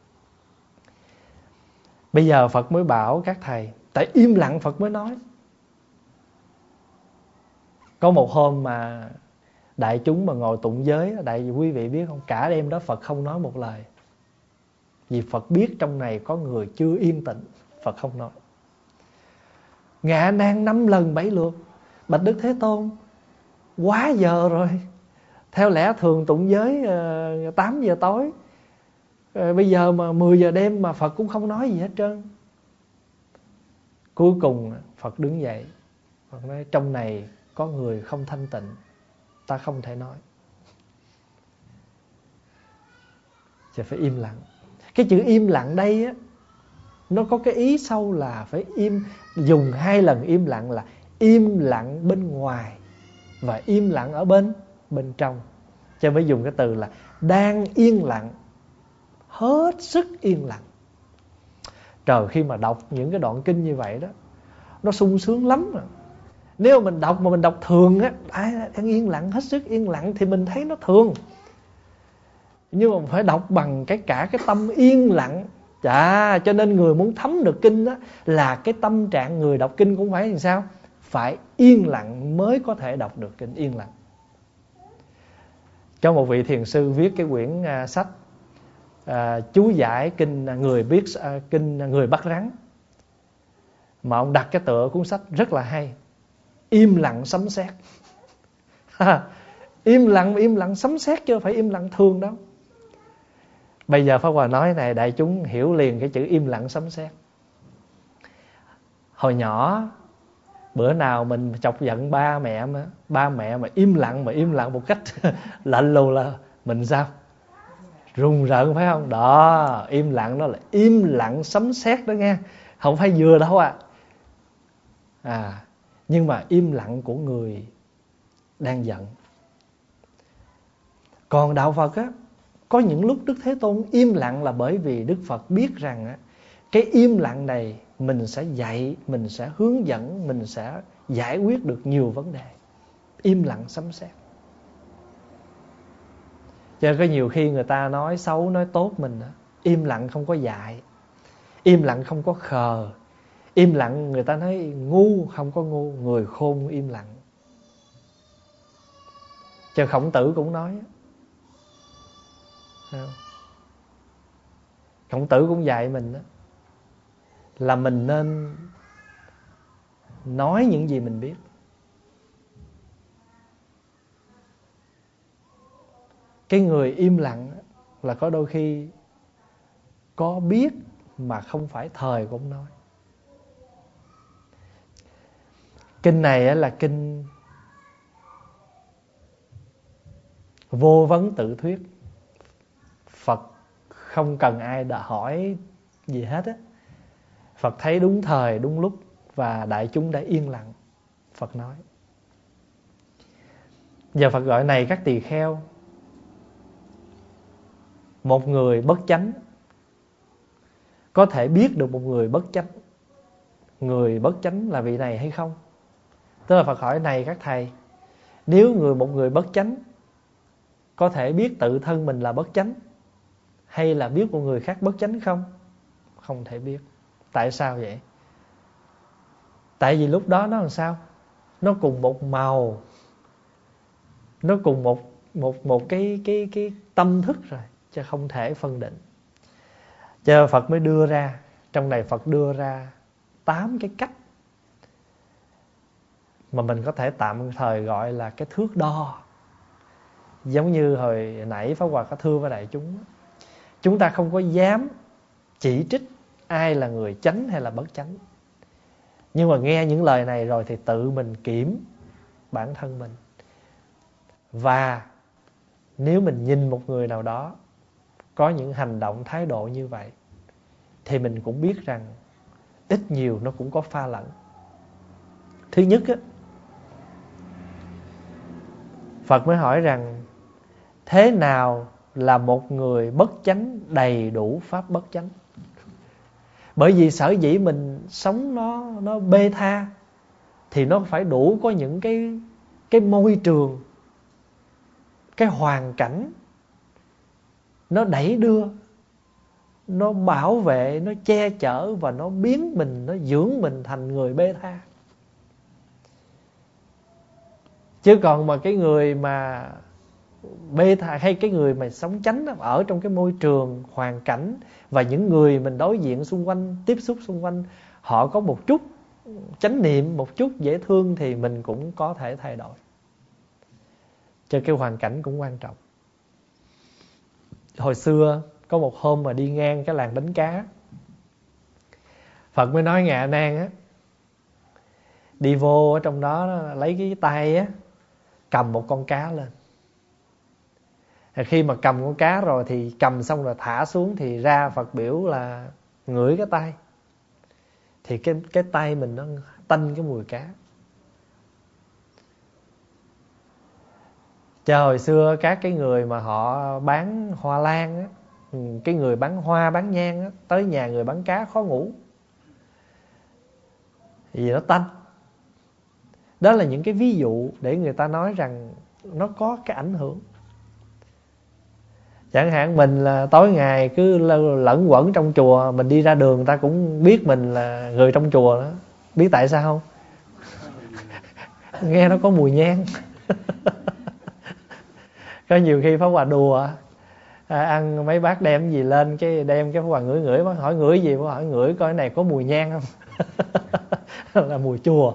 Bây giờ Phật mới bảo các thầy, tại im lặng Phật mới nói. Có một hôm mà đại chúng mà ngồi tụng giới, quý vị biết không, cả đêm đó Phật không nói một lời. Vì Phật biết trong này có người chưa yên tĩnh, Phật không nói. Ngạ nan 5 lần 7 lượt: bạch Đức Thế Tôn, quá giờ rồi. Theo lẽ thường tụng giới 8 giờ tối, bây giờ mà 10 giờ đêm mà Phật cũng không nói gì hết trơn. Cuối cùng Phật đứng dậy, Phật nói trong này có người không thanh tịnh, ta không thể nói. Thì phải im lặng. Cái chữ im lặng đây á, nó có cái ý sâu là phải im. Dùng 2 lần im lặng là im lặng bên ngoài và im lặng ở bên trong. Cho mới dùng cái từ là đang yên lặng, hết sức yên lặng. Trời, khi mà đọc những cái đoạn kinh như vậy đó, nó sung sướng lắm mà. Nếu mà mình đọc mà mình đọc thường á, đang yên lặng, hết sức yên lặng, thì mình thấy nó thường. Nhưng mà phải đọc bằng cả cái tâm yên lặng. Cho nên người muốn thấm được kinh đó, là cái tâm trạng người đọc kinh cũng phải làm sao? Phải yên lặng mới có thể đọc được kinh. Yên lặng. Cho một vị thiền sư viết cái quyển sách chú giải kinh người bắt rắn, mà ông đặt cái tựa cuốn sách rất là hay: im lặng sấm sét. Im lặng sấm sét, chứ không phải im lặng thường đâu. Bây giờ Pháp Hòa nói này, đại chúng hiểu liền cái chữ im lặng sấm sét. Hồi nhỏ, bữa nào mình chọc giận ba mẹ mà im lặng một cách lạnh lùng là mình sao? Rùng rợn, phải không? Đó, im lặng đó là im lặng sấm sét đó nghe. Không phải vừa đâu nhưng mà im lặng của người đang giận. Còn đạo Phật á, có những lúc Đức Thế Tôn im lặng là bởi vì Đức Phật biết rằng á, cái im lặng này mình sẽ dạy, mình sẽ hướng dẫn, mình sẽ giải quyết được nhiều vấn đề. Im lặng sấm sét. Cho nên có nhiều khi người ta nói xấu nói tốt mình á, im lặng không có dạy. Im lặng không có khờ. Im lặng người ta nói ngu, không có ngu. Người khôn im lặng. Chứ Khổng Tử cũng nói, Khổng Tử cũng dạy mình đó, là mình nên nói những gì mình biết. Cái người im lặng là có đôi khi có biết mà không phải thời của ông nói. Kinh này là kinh vô vấn tự thuyết. Phật không cần ai đã hỏi gì hết á. Phật thấy đúng thời, đúng lúc và đại chúng đã yên lặng, Phật nói. Giờ Phật gọi này các tỳ kheo, một người bất chánh có thể biết được một người bất chánh, người bất chánh là vị này hay không? Tức là Phật hỏi này các thầy, nếu một người bất chánh có thể biết tự thân mình là bất chánh, hay là biết một người khác bất chánh không? Không thể biết. Tại sao vậy? Tại vì lúc đó nó làm sao? Nó cùng một màu, nó cùng một cái tâm thức rồi, chứ không thể phân định. Cho Phật mới đưa ra, trong này Phật đưa ra 8 cái cách mà mình có thể tạm thời gọi là cái thước đo. Giống như hồi nãy Pháp Hòa có thưa với đại chúng ta không có dám chỉ trích ai là người chánh hay là bất chánh. Nhưng mà nghe những lời này rồi thì tự mình kiểm bản thân mình. Và nếu mình nhìn một người nào đó có những hành động thái độ như vậy, thì mình cũng biết rằng ít nhiều nó cũng có pha lẫn. Thứ nhất á, Phật mới hỏi rằng thế nào là một người bất chánh đầy đủ pháp bất chánh? Bởi vì sở dĩ mình sống nó bê tha thì nó phải đủ có những cái môi trường, cái hoàn cảnh nó đẩy đưa, nó bảo vệ, nó che chở và nó biến mình, nó dưỡng mình thành người bê tha. Chứ còn mà cái người mà bê tha hay cái người mà sống chánh ở trong cái môi trường, hoàn cảnh và những người mình đối diện xung quanh, tiếp xúc xung quanh, họ có một chút chánh niệm, một chút dễ thương thì mình cũng có thể thay đổi. Cho cái hoàn cảnh cũng quan trọng. Hồi xưa có một hôm mà đi ngang cái làng đánh cá, Phật mới nói Ngài A Nan á, đi vô ở trong đó lấy cái tay á, cầm một con cá lên. Khi mà cầm con cá rồi thì cầm xong rồi thả xuống thì ra Phật biểu là ngửi cái tay. Thì cái tay mình nó tanh cái mùi cá. Cho hồi xưa các cái người mà họ bán hoa lan á, cái người bán hoa bán nhang á, tới nhà người bán cá khó ngủ vì nó tanh. Đó là những cái ví dụ để người ta nói rằng nó có cái ảnh hưởng. Chẳng hạn mình là tối ngày cứ lẫn quẩn trong chùa, mình đi ra đường người ta cũng biết mình là người trong chùa đó. Biết tại sao không? Nghe nó có mùi nhang. Có nhiều khi Pháp Hòa đùa, ăn mấy bát đem gì lên, cái đem cái Pháp Hòa ngửi, hỏi ngửi gì, Pháp Hòa hỏi ngửi coi cái này có mùi nhang không. Là mùi chùa.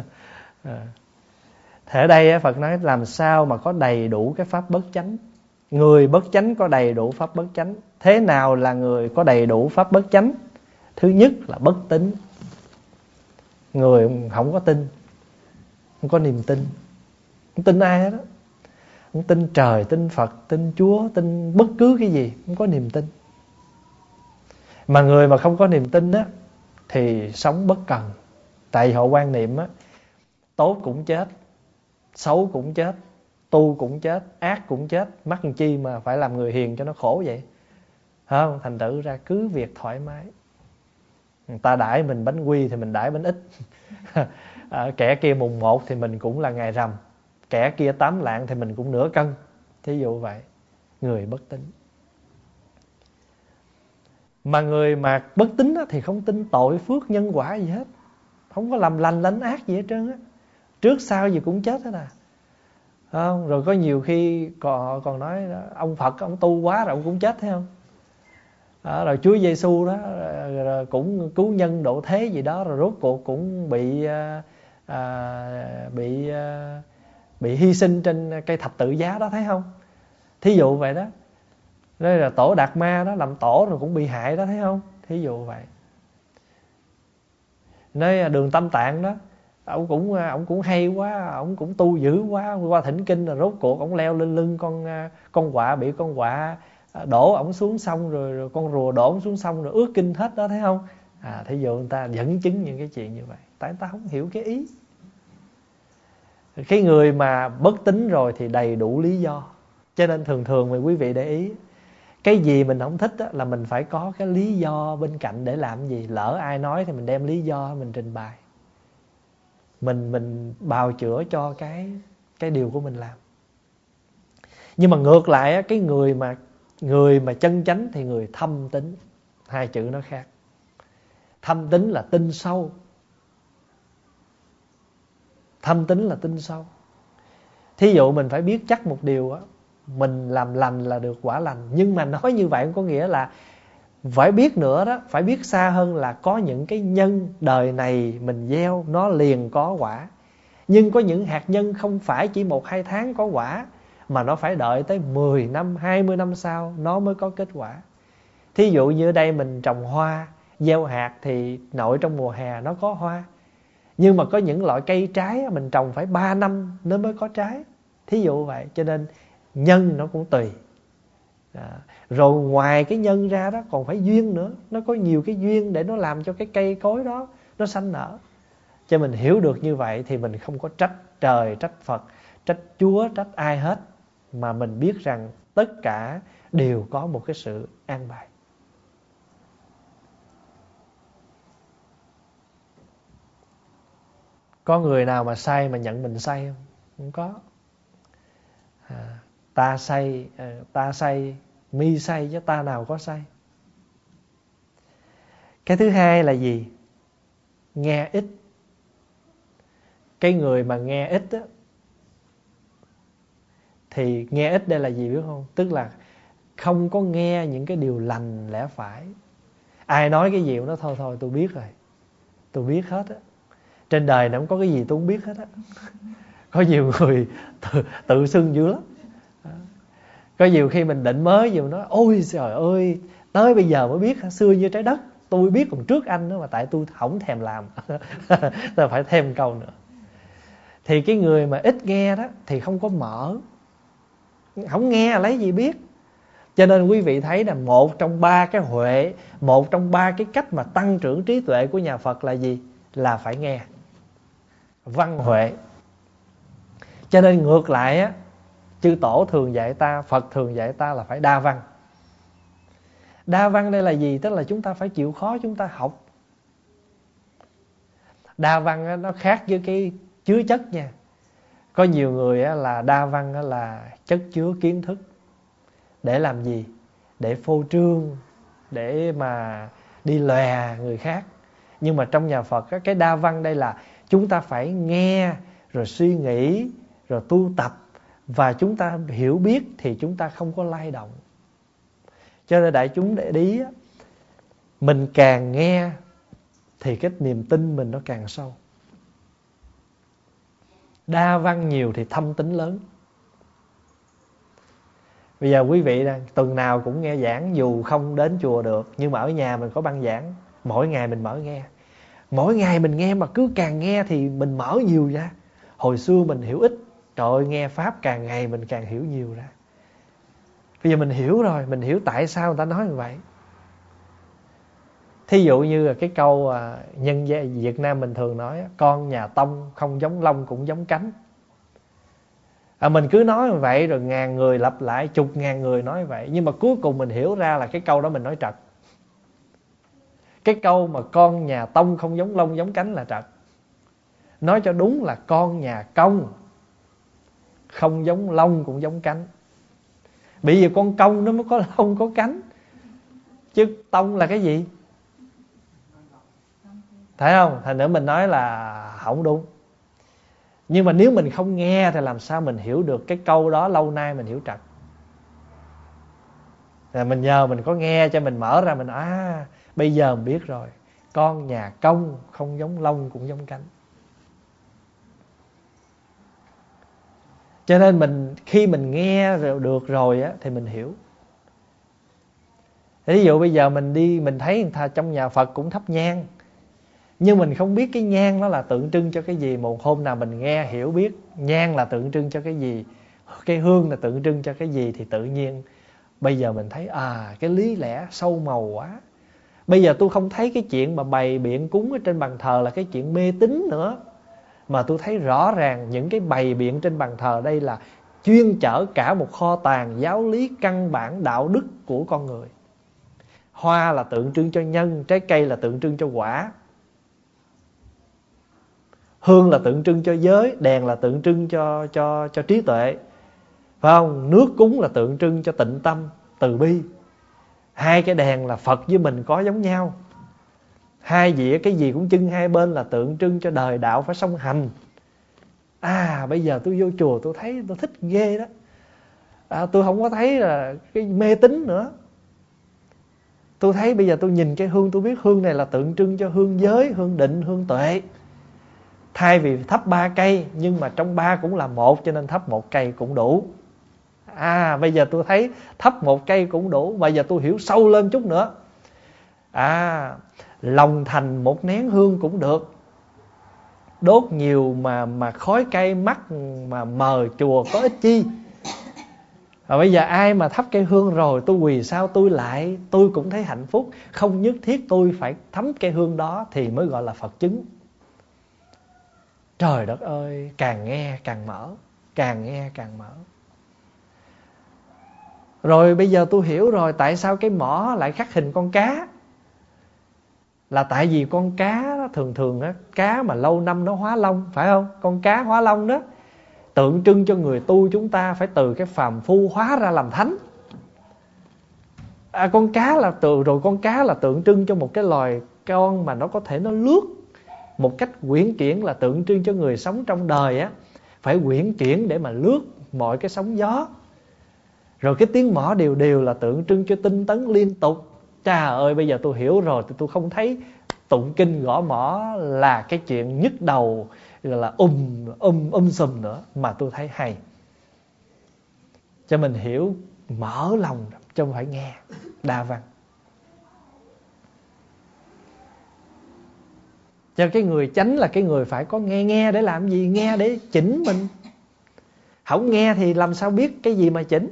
Thế ở đây Phật nói làm sao mà có đầy đủ cái pháp bất chánh. Người bất chánh có đầy đủ pháp bất chánh. Thế nào là người có đầy đủ pháp bất chánh? Thứ nhất là bất tín. Người không có tin, không có niềm tin. Không tin ai hết đó. Không tin trời, tin Phật, tin Chúa, tin bất cứ cái gì, không có niềm tin. Mà người mà không có niềm tin á thì sống bất cần. Tại họ quan niệm á, tốt cũng chết, xấu cũng chết, tu cũng chết, ác cũng chết, mắc làm chi mà phải làm người hiền cho nó khổ vậy? Không, thành thử ra cứ việc thoải mái. Người ta đãi mình bánh quy thì mình đãi bánh ít. Kẻ kia mùng 1 thì mình cũng là ngày rằm, kẻ kia 8 lạng thì mình cũng nửa cân. Thí dụ vậy. Người bất tín. Mà người mà bất tín thì không tin tội phước nhân quả gì hết, không có làm lành lánh ác gì hết trơn á, trước sau gì cũng chết hết à. Không? Rồi có nhiều khi còn nói ông Phật ông tu quá rồi ông cũng chết, thấy không? Đó, rồi Chúa Giêsu đó rồi cũng cứu nhân độ thế gì đó, rồi rốt cuộc cũng bị hy sinh trên cây thập tự giá đó, thấy không? Thí dụ vậy đó. Đây là Tổ Đạt Ma đó, làm tổ rồi cũng bị hại đó, thấy không? Thí dụ vậy. Nói Đường Tâm Tạng đó, ông cũng hay quá, ông cũng tu dữ quá, qua thỉnh kinh rồi rốt cuộc ông leo lên lưng con quạ, bị con quạ đổ ổng xuống sông, rồi con rùa đổ ổng xuống sông rồi ướt kinh hết đó, thấy không? Thí dụ người ta dẫn chứng những cái chuyện như vậy, tại người ta không hiểu cái ý. Cái người mà bất tín rồi thì đầy đủ lý do. Cho nên thường thường mà quý vị để ý, cái gì mình không thích là mình phải có cái lý do bên cạnh để làm gì. Lỡ ai nói thì mình đem lý do mình trình bày, mình bào chữa cho cái điều của mình làm. Nhưng mà ngược lại, cái người mà chân chánh thì người thâm tín. Hai chữ nó khác. Thâm tín là tin sâu. Thâm tín là tin sâu. Thí dụ mình phải biết chắc một điều á, mình làm lành là được quả lành. Nhưng mà nói như vậy có nghĩa là phải biết nữa đó, phải biết xa hơn là có những cái nhân đời này mình gieo nó liền có quả. Nhưng có những hạt nhân không phải chỉ 1-2 tháng có quả, mà nó phải đợi tới 10 năm, 20 năm sau nó mới có kết quả. Thí dụ như ở đây mình trồng hoa, gieo hạt thì nội trong mùa hè nó có hoa. Nhưng mà có những loại cây trái mình trồng phải 3 năm nó mới có trái. Thí dụ vậy, cho nên nhân nó cũng tùy. Rồi ngoài cái nhân ra đó còn phải duyên nữa. Nó có nhiều cái duyên để nó làm cho cái cây cối đó nó sanh nở. Cho mình hiểu được như vậy thì mình không có trách trời, trách Phật, trách Chúa, trách ai hết. Mà mình biết rằng tất cả đều có một cái sự an bài. Có người nào mà sai mà nhận mình sai không? Không có. Ta sai, mi sai chứ ta nào có sai. Cái thứ hai là gì? Nghe ít. Cái người mà nghe ít á, thì nghe ít đây là gì biết không? Tức là không có nghe những cái điều lành lẽ phải. Ai nói cái gì cũng nói thôi tôi biết rồi, tôi biết hết á. Trên đời này không có cái gì tôi không biết hết á. Có nhiều người tự xưng dữ lắm. Có nhiều khi mình định mới gì mà nói ôi trời ơi, tới bây giờ mới biết, xưa như trái đất tôi biết còn trước anh nữa, mà tại tôi không thèm làm. Tôi phải thêm câu nữa. Thì cái người mà ít nghe đó thì không có mở, không nghe lấy gì biết. Cho nên quý vị thấy là một trong ba cái huệ, một trong ba cái cách mà tăng trưởng trí tuệ của nhà Phật là gì? Là phải nghe. Văn huệ. Cho nên ngược lại á, chư tổ thường dạy ta, Phật thường dạy ta là phải đa văn. Đa văn đây là gì? Tức là chúng ta phải chịu khó chúng ta học. Đa văn á, nó khác với cái chứa chất nha. Có nhiều người á, là đa văn á, là chất chứa kiến thức. Để làm gì? Để phô trương, để mà đi lòe người khác. Nhưng mà trong nhà Phật á, cái đa văn đây là chúng ta phải nghe, rồi suy nghĩ, rồi tu tập. Và chúng ta hiểu biết thì chúng ta không có lay động. Cho nên đại chúng để ý á, mình càng nghe thì cái niềm tin mình nó càng sâu. Đa văn nhiều thì thâm tín lớn. Bây giờ quý vị tuần nào cũng nghe giảng, dù không đến chùa được, nhưng mà ở nhà mình có băng giảng, mỗi ngày mình mở nghe. Mỗi ngày mình nghe mà cứ càng nghe thì mình mở nhiều ra. Hồi xưa mình hiểu ít, trời ơi, nghe Pháp càng ngày mình càng hiểu nhiều ra. Bây giờ mình hiểu rồi, mình hiểu tại sao người ta nói như vậy. Thí dụ như là cái câu nhân Việt Nam mình thường nói, con nhà Tông không giống lông cũng giống cánh. Mình cứ nói như vậy rồi ngàn người lặp lại, chục ngàn người nói vậy. Nhưng mà cuối cùng mình hiểu ra là cái câu đó mình nói trật. Cái câu mà con nhà Tông không giống lông giống cánh là trật. Nói cho đúng là con nhà Công không giống lông cũng giống cánh. Bởi vì con công nó mới có lông có cánh. Chứ tông là cái gì? Thấy không? Thành nữa mình nói là không đúng. Nhưng mà nếu mình không nghe thì làm sao mình hiểu được cái câu đó lâu nay mình hiểu trật. Rồi mình nhờ mình có nghe cho mình mở ra, mình bây giờ mình biết rồi. Con nhà công không giống lông cũng giống cánh. Cho nên mình khi mình nghe được rồi á, thì mình hiểu. Ví dụ bây giờ mình đi, mình thấy người ta trong nhà Phật cũng thắp nhang, nhưng mình không biết cái nhang đó là tượng trưng cho cái gì. Một hôm nào mình nghe hiểu biết nhang là tượng trưng cho cái gì, cái hương là tượng trưng cho cái gì, thì tự nhiên bây giờ mình thấy cái lý lẽ sâu màu quá. Bây giờ tôi không thấy cái chuyện mà bày biện cúng ở trên bàn thờ là cái chuyện mê tín nữa, mà tôi thấy rõ ràng những cái bày biện trên bàn thờ đây là chuyên chở cả một kho tàng giáo lý căn bản đạo đức của con người. Hoa là tượng trưng cho nhân, trái cây là tượng trưng cho quả, hương là tượng trưng cho giới, đèn là tượng trưng cho trí tuệ, phải không? Nước cúng là tượng trưng cho tịnh tâm, từ bi. Hai cái đèn là Phật với mình có giống nhau. Hai dĩa cái gì cũng trưng hai bên là tượng trưng cho đời đạo phải song hành. Bây giờ tôi vô chùa tôi thấy tôi thích ghê đó. Tôi không có thấy là cái mê tín nữa. Tôi thấy bây giờ tôi nhìn cái hương, tôi biết hương này là tượng trưng cho hương giới, hương định, hương tuệ. Thay vì thắp 3 cây, nhưng mà trong 3 cũng là một, cho nên thắp 1 cây cũng đủ. Bây giờ tôi thấy thắp 1 cây cũng đủ. Bây giờ tôi hiểu sâu lên chút nữa. Lòng thành 1 nén hương cũng được. Đốt nhiều mà khói cây mắc mà mờ chùa có ích chi. Và bây giờ ai mà thắp cây hương rồi, tôi quỳ sao tôi lại, tôi cũng thấy hạnh phúc. Không nhất thiết tôi phải thấm cây hương đó thì mới gọi là Phật chứng. Trời đất ơi, càng nghe càng mở, càng nghe càng mở. Rồi bây giờ tôi hiểu rồi tại sao cái mỏ lại khắc hình con cá. Là tại vì con cá đó, thường á, cá mà lâu năm nó hóa lông, phải không? Con cá hóa lông đó tượng trưng cho người tu chúng ta phải từ cái phàm phu hóa ra làm thánh. Con cá là con cá là tượng trưng cho một cái loài con mà nó có thể nó lướt một cách uyển chuyển, là tượng trưng cho người sống trong đời á, phải uyển chuyển để mà lướt mọi cái sóng gió. Rồi cái tiếng mõ đều đều là tượng trưng cho tinh tấn liên tục. Trời ơi, bây giờ tôi hiểu rồi, tôi không thấy tụng kinh gõ mõ là cái chuyện nhức đầu, là sùm nữa, mà tôi thấy hay. Cho mình hiểu, mở lòng chứ không phải nghe đa văn. Cho cái người chánh là cái người phải có nghe để làm gì? Nghe để chỉnh mình. Không nghe thì làm sao biết cái gì mà chỉnh.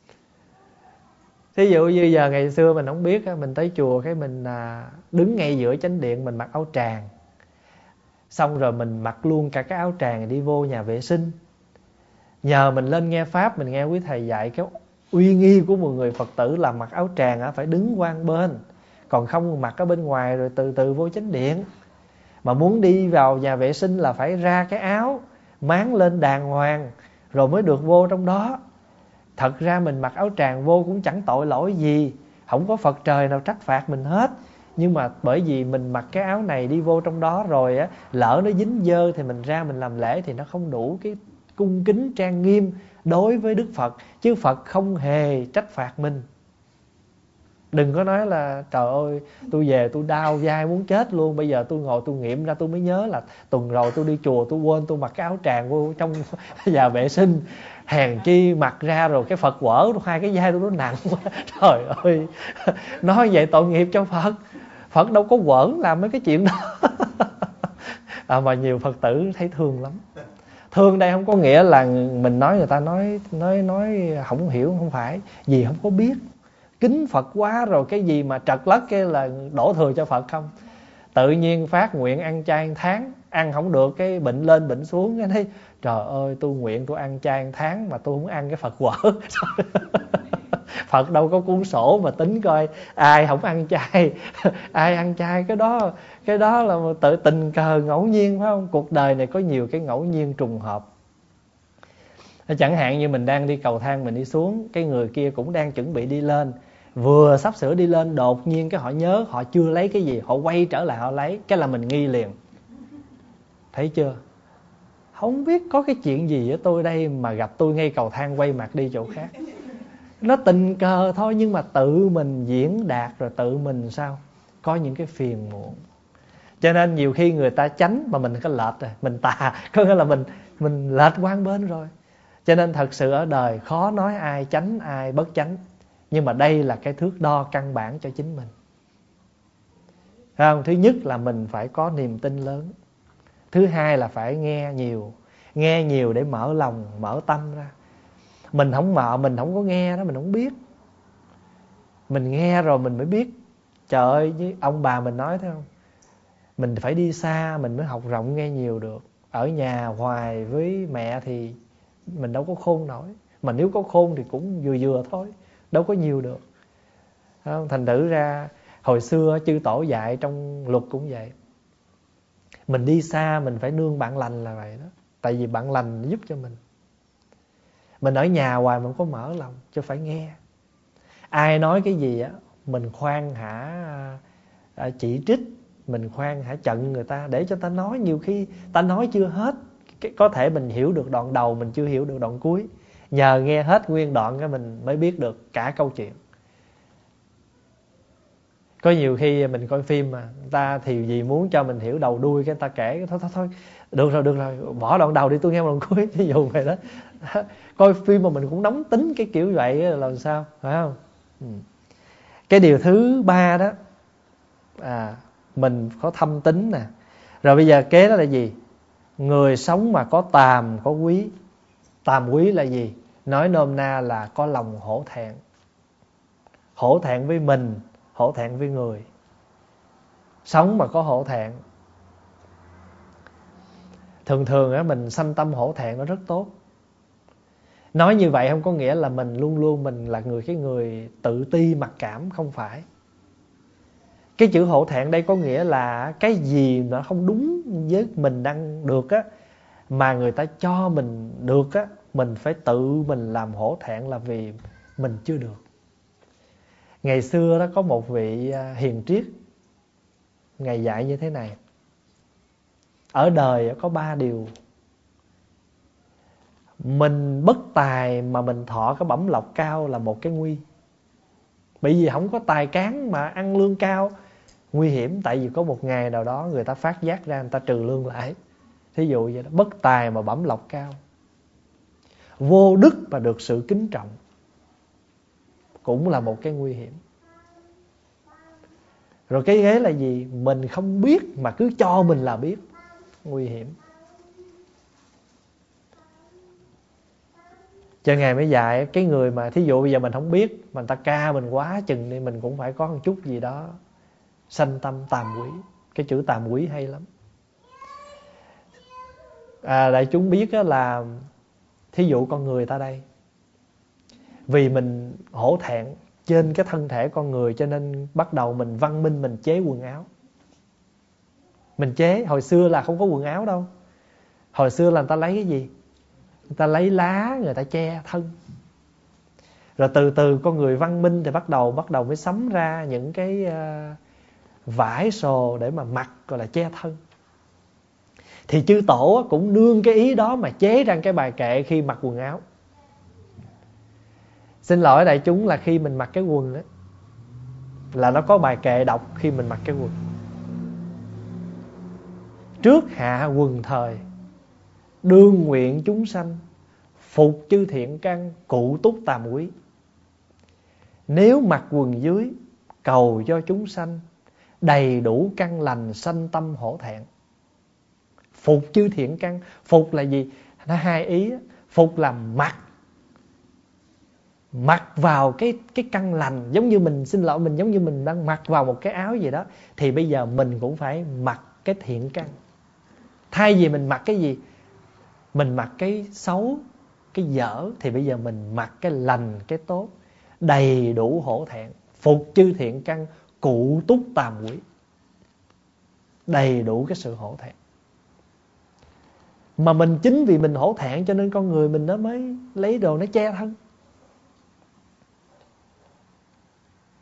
Thí dụ như giờ ngày xưa mình không biết, mình tới chùa cái mình đứng ngay giữa chánh điện, mình mặc áo tràng, xong rồi mình mặc luôn cả cái áo tràng đi vô nhà vệ sinh. Nhờ mình lên nghe pháp, mình nghe quý thầy dạy cái uy nghi của một người Phật tử là mặc áo tràng phải đứng quan bên, còn không mặc ở bên ngoài rồi từ từ vô chánh điện. Mà muốn đi vào nhà vệ sinh là phải ra cái áo, máng lên đàng hoàng rồi mới được vô trong đó. Thật ra mình mặc áo tràng vô cũng chẳng tội lỗi gì, không có Phật trời nào trách phạt mình hết. Nhưng mà bởi vì mình mặc cái áo này đi vô trong đó rồi á, lỡ nó dính dơ thì mình ra mình làm lễ thì nó không đủ cái cung kính trang nghiêm đối với Đức Phật. Chứ Phật không hề trách phạt mình. Đừng có nói là trời ơi tôi về tôi đau vai muốn chết luôn, bây giờ tôi ngồi tôi nghiệm ra tôi mới nhớ là tuần rồi tôi đi chùa tôi quên tôi mặc cái áo tràng vô trong nhà vệ sinh, hèn chi mặc ra rồi cái Phật quở hai cái vai tôi nó nặng quá. Trời ơi, nói vậy tội nghiệp cho Phật. Phật đâu có quẩn làm mấy cái chuyện đó. Mà nhiều Phật tử thấy thương lắm. Thương đây không có nghĩa là mình nói người ta nói không hiểu, không phải, vì không có biết. Kính Phật quá rồi cái gì mà trật lất cái là đổ thừa cho Phật không. Tự nhiên phát nguyện ăn chay 1 tháng, ăn không được cái bệnh lên bệnh xuống, cái thấy trời ơi tôi nguyện tôi ăn chay 1 tháng mà tôi không ăn cái Phật quở. Phật đâu có cuốn sổ mà tính coi ai không ăn chay, ai ăn chay. Cái đó là tự tình cờ ngẫu nhiên, phải không? Cuộc đời này có nhiều cái ngẫu nhiên trùng hợp. Chẳng hạn như mình đang đi cầu thang mình đi xuống, cái người kia cũng đang chuẩn bị đi lên, Vừa sắp sửa đi lên, đột nhiên cái họ nhớ họ chưa lấy cái gì, họ quay trở lại họ lấy, cái là mình nghi liền. Thấy chưa? Không biết có cái chuyện gì với tôi đây mà gặp tôi ngay cầu thang quay mặt đi chỗ khác. Nó tình cờ thôi, nhưng mà tự mình diễn đạt rồi tự mình sao? Có những cái phiền muộn. Cho nên nhiều khi người ta chánh mà mình có lệch rồi, mình tà, có nghĩa là mình lệch qua bên rồi. Cho nên thật sự ở đời khó nói ai chánh ai bất chánh. Nhưng mà đây là cái thước đo căn bản cho chính mình. Thấy không? Thứ nhất là mình phải có niềm tin lớn. Thứ hai là phải nghe nhiều. Nghe nhiều để mở lòng, mở tâm ra. Mình không có nghe đó, mình không biết. Mình nghe rồi mình mới biết. Trời ơi, với ông bà mình nói thấy không? Mình phải đi xa mình mới học rộng nghe nhiều được. Ở nhà hoài với mẹ thì mình đâu có khôn nổi. Mà nếu có khôn thì cũng vừa vừa thôi, đâu có nhiều được. Thành thử ra hồi xưa chư tổ dạy trong luật cũng vậy. Mình đi xa mình phải nương bạn lành là vậy đó. Tại vì bạn lành giúp cho mình. Mình ở nhà hoài mình không có mở lòng, chứ phải nghe. Ai nói cái gì á, mình khoan hả chỉ trích, mình khoan hả chận người ta, để cho ta nói. Nhiều khi ta nói chưa hết, có thể mình hiểu được đoạn đầu, mình chưa hiểu được đoạn cuối. Nhờ nghe hết nguyên đoạn cái mình mới biết được cả câu chuyện. Có nhiều khi mình coi phim mà người ta thì vì muốn cho mình hiểu đầu đuôi, cái người ta kể thôi được rồi bỏ đoạn đầu đi, tôi nghe đoạn cuối. Ví dụ vậy đó. Coi phim mà mình cũng nóng tính cái kiểu vậy là làm sao, phải không? Cái điều thứ ba đó, mình có thâm tín nè. Rồi bây giờ kế đó là gì? Người sống mà có tàm có quý. Tàm quý là gì? Nói nôm na là có lòng hổ thẹn. Hổ thẹn với mình, hổ thẹn với người. Sống mà có hổ thẹn. Thường á, mình sanh tâm hổ thẹn nó rất tốt. Nói như vậy không có nghĩa là mình luôn luôn mình là cái người tự ti mặc cảm, không phải. Cái chữ hổ thẹn đây có nghĩa là cái gì nó không đúng với mình đang được á, mà người ta cho mình được á, mình phải tự mình làm hổ thẹn là vì mình chưa được. Ngày xưa đó có một vị hiền triết, Ngài dạy như thế này: ở đời có 3 điều. Mình bất tài mà mình thọ cái bẩm lộc cao là một cái nguy. Bởi vì không có tài cán mà ăn lương cao, nguy hiểm. Tại vì có một ngày nào đó người ta phát giác ra, người ta trừ lương lại. Thí dụ vậy đó. Bất tài mà bẩm lộc cao. Vô đức mà được sự kính trọng, cũng là một cái nguy hiểm. Rồi cái ghế là gì? Mình không biết mà cứ cho mình là biết, nguy hiểm. Cho Ngài mới dạy cái người mà thí dụ bây giờ mình không biết mà người ta ca mình quá chừng đi, mình cũng phải có một chút gì đó sanh tâm tàm quý. Cái chữ tàm quý hay lắm. Đại chúng biết là thí dụ con người ta đây, vì mình hổ thẹn trên cái thân thể con người, cho nên bắt đầu mình văn minh, mình chế quần áo. Mình chế, hồi xưa là không có quần áo đâu. Hồi xưa là người ta lấy cái gì? Người ta lấy lá, người ta che thân. Rồi từ từ con người văn minh thì bắt đầu mới sắm ra những cái vải sồ để mà mặc, gọi là che thân. Thì chư tổ cũng nương cái ý đó mà chế ra cái bài kệ khi mặc quần áo. Xin lỗi đại chúng là khi mình mặc cái quần á, là nó có bài kệ đọc khi mình mặc cái quần. Trước hạ quần thời, đương nguyện chúng sanh, phục chư thiện căn, cụ túc tàm quý. Nếu mặc quần dưới, cầu cho chúng sanh, đầy đủ căn lành, sanh tâm hổ thẹn. Phục chư thiện căn. Phục là gì? Nó hai ý. Phục là mặc vào cái căn lành. Giống như mình, xin lỗi, mình giống như mình đang mặc vào một cái áo gì đó, thì bây giờ mình cũng phải mặc cái thiện căn. Thay vì mình mặc cái gì? Mình mặc cái xấu, cái dở, thì bây giờ mình mặc cái lành, cái tốt. Đầy đủ hổ thẹn. Phục chư thiện căn, cụ túc tàm quý. Đầy đủ cái sự hổ thẹn. Mà mình chính vì mình hổ thẹn cho nên con người mình nó mới lấy đồ nó che thân.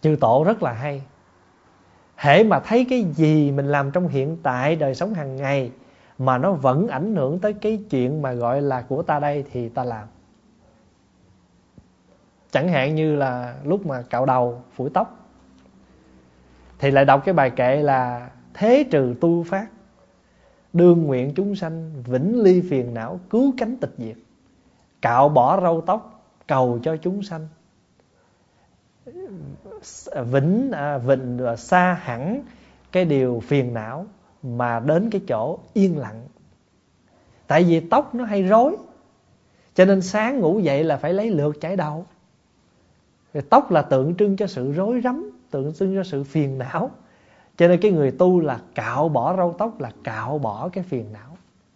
Chư tổ rất là hay. Hễ mà thấy cái gì mình làm trong hiện tại đời sống hàng ngày mà nó vẫn ảnh hưởng tới cái chuyện mà gọi là của ta đây thì ta làm. Chẳng hạn như là lúc mà cạo đầu, phủi tóc thì lại đọc cái bài kệ là thế trừ tu phát, đương nguyện chúng sanh, vĩnh ly phiền não, cứu cánh tịch diệt. Cạo bỏ râu tóc, cầu cho chúng sanh, vĩnh xa hẳn cái điều phiền não mà đến cái chỗ yên lặng. Tại vì tóc nó hay rối, cho nên sáng ngủ dậy là phải lấy lượt chải đầu. Tóc là tượng trưng cho sự rối rắm, tượng trưng cho sự phiền não. Cho nên cái người tu là cạo bỏ râu tóc là cạo bỏ cái phiền não.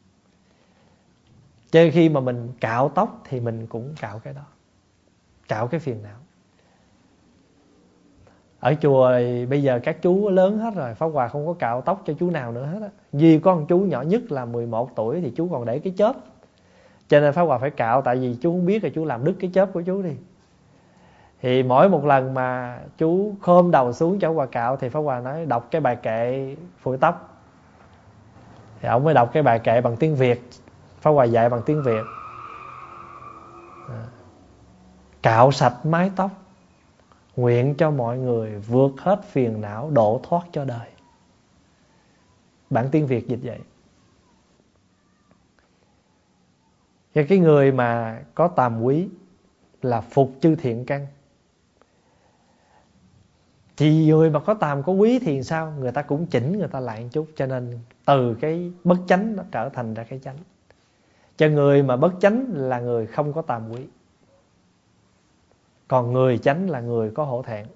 Cho nên khi mà mình cạo tóc thì mình cũng cạo cái đó, cạo cái phiền não. Ở chùa thì bây giờ các chú lớn hết rồi, Pháp Hòa không có cạo tóc cho chú nào nữa hết á. Duy có con chú nhỏ nhất là 11 tuổi thì chú còn để cái chớp, cho nên Pháp Hòa phải cạo. Tại vì chú không biết là chú làm đứt cái chớp của chú đi. Thì mỗi một lần mà chú khom đầu xuống cho Pháp Hòa cạo thì Pháp Hòa nói đọc cái bài kệ phủi tóc. Thì ông mới đọc cái bài kệ bằng tiếng Việt, Pháp Hòa dạy bằng tiếng Việt. Cạo sạch mái tóc, nguyện cho mọi người vượt hết phiền não, độ thoát cho đời. Bản tiếng Việt dịch vậy. Và cái người mà có tàm quý là phục chư thiện căn. Thì người mà có tàm có quý thì sao? Người ta cũng chỉnh người ta lại một chút. Cho nên từ cái bất chánh nó trở thành ra cái chánh. Cho người mà bất chánh là người không có tàm quý. Còn người chánh là người có hổ thẹn.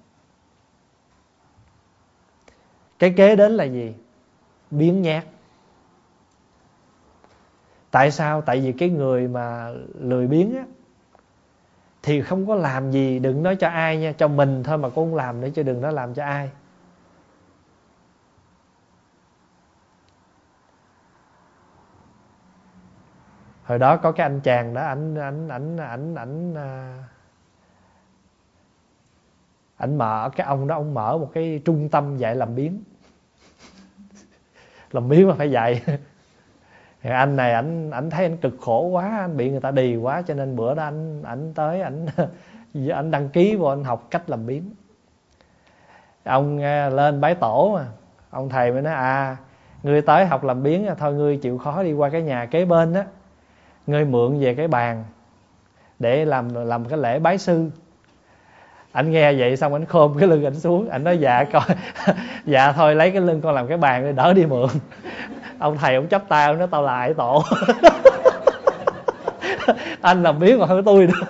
Cái kế đến là gì? Biếng nhác. Tại sao? Tại vì cái người mà lười biếng á thì không có làm gì, đừng nói cho ai nha, cho mình thôi mà cũng không làm nữa, chứ đừng nói làm cho ai. Hồi đó có cái anh chàng đó, ảnh mở cái ông đó, ông mở một cái trung tâm dạy làm biếng. Làm biếng mà phải dạy. Thì anh này ảnh thấy anh cực khổ quá, anh bị người ta đì quá, cho nên bữa đó ảnh tới ảnh đăng ký vô anh học cách làm biếng. Ông lên bái tổ mà, ông thầy mới nói ngươi tới học làm biếng thôi, ngươi chịu khó đi qua cái nhà kế bên á, ngươi mượn về cái bàn để làm cái lễ bái sư. Ảnh nghe vậy xong ảnh khom cái lưng ảnh xuống, ảnh nói dạ coi dạ thôi lấy cái lưng con làm cái bàn để đỡ đi mượn. Ông thầy ông chắp tay, ông nói tao lại tổ. Anh làm biếng mà không có tôi nữa.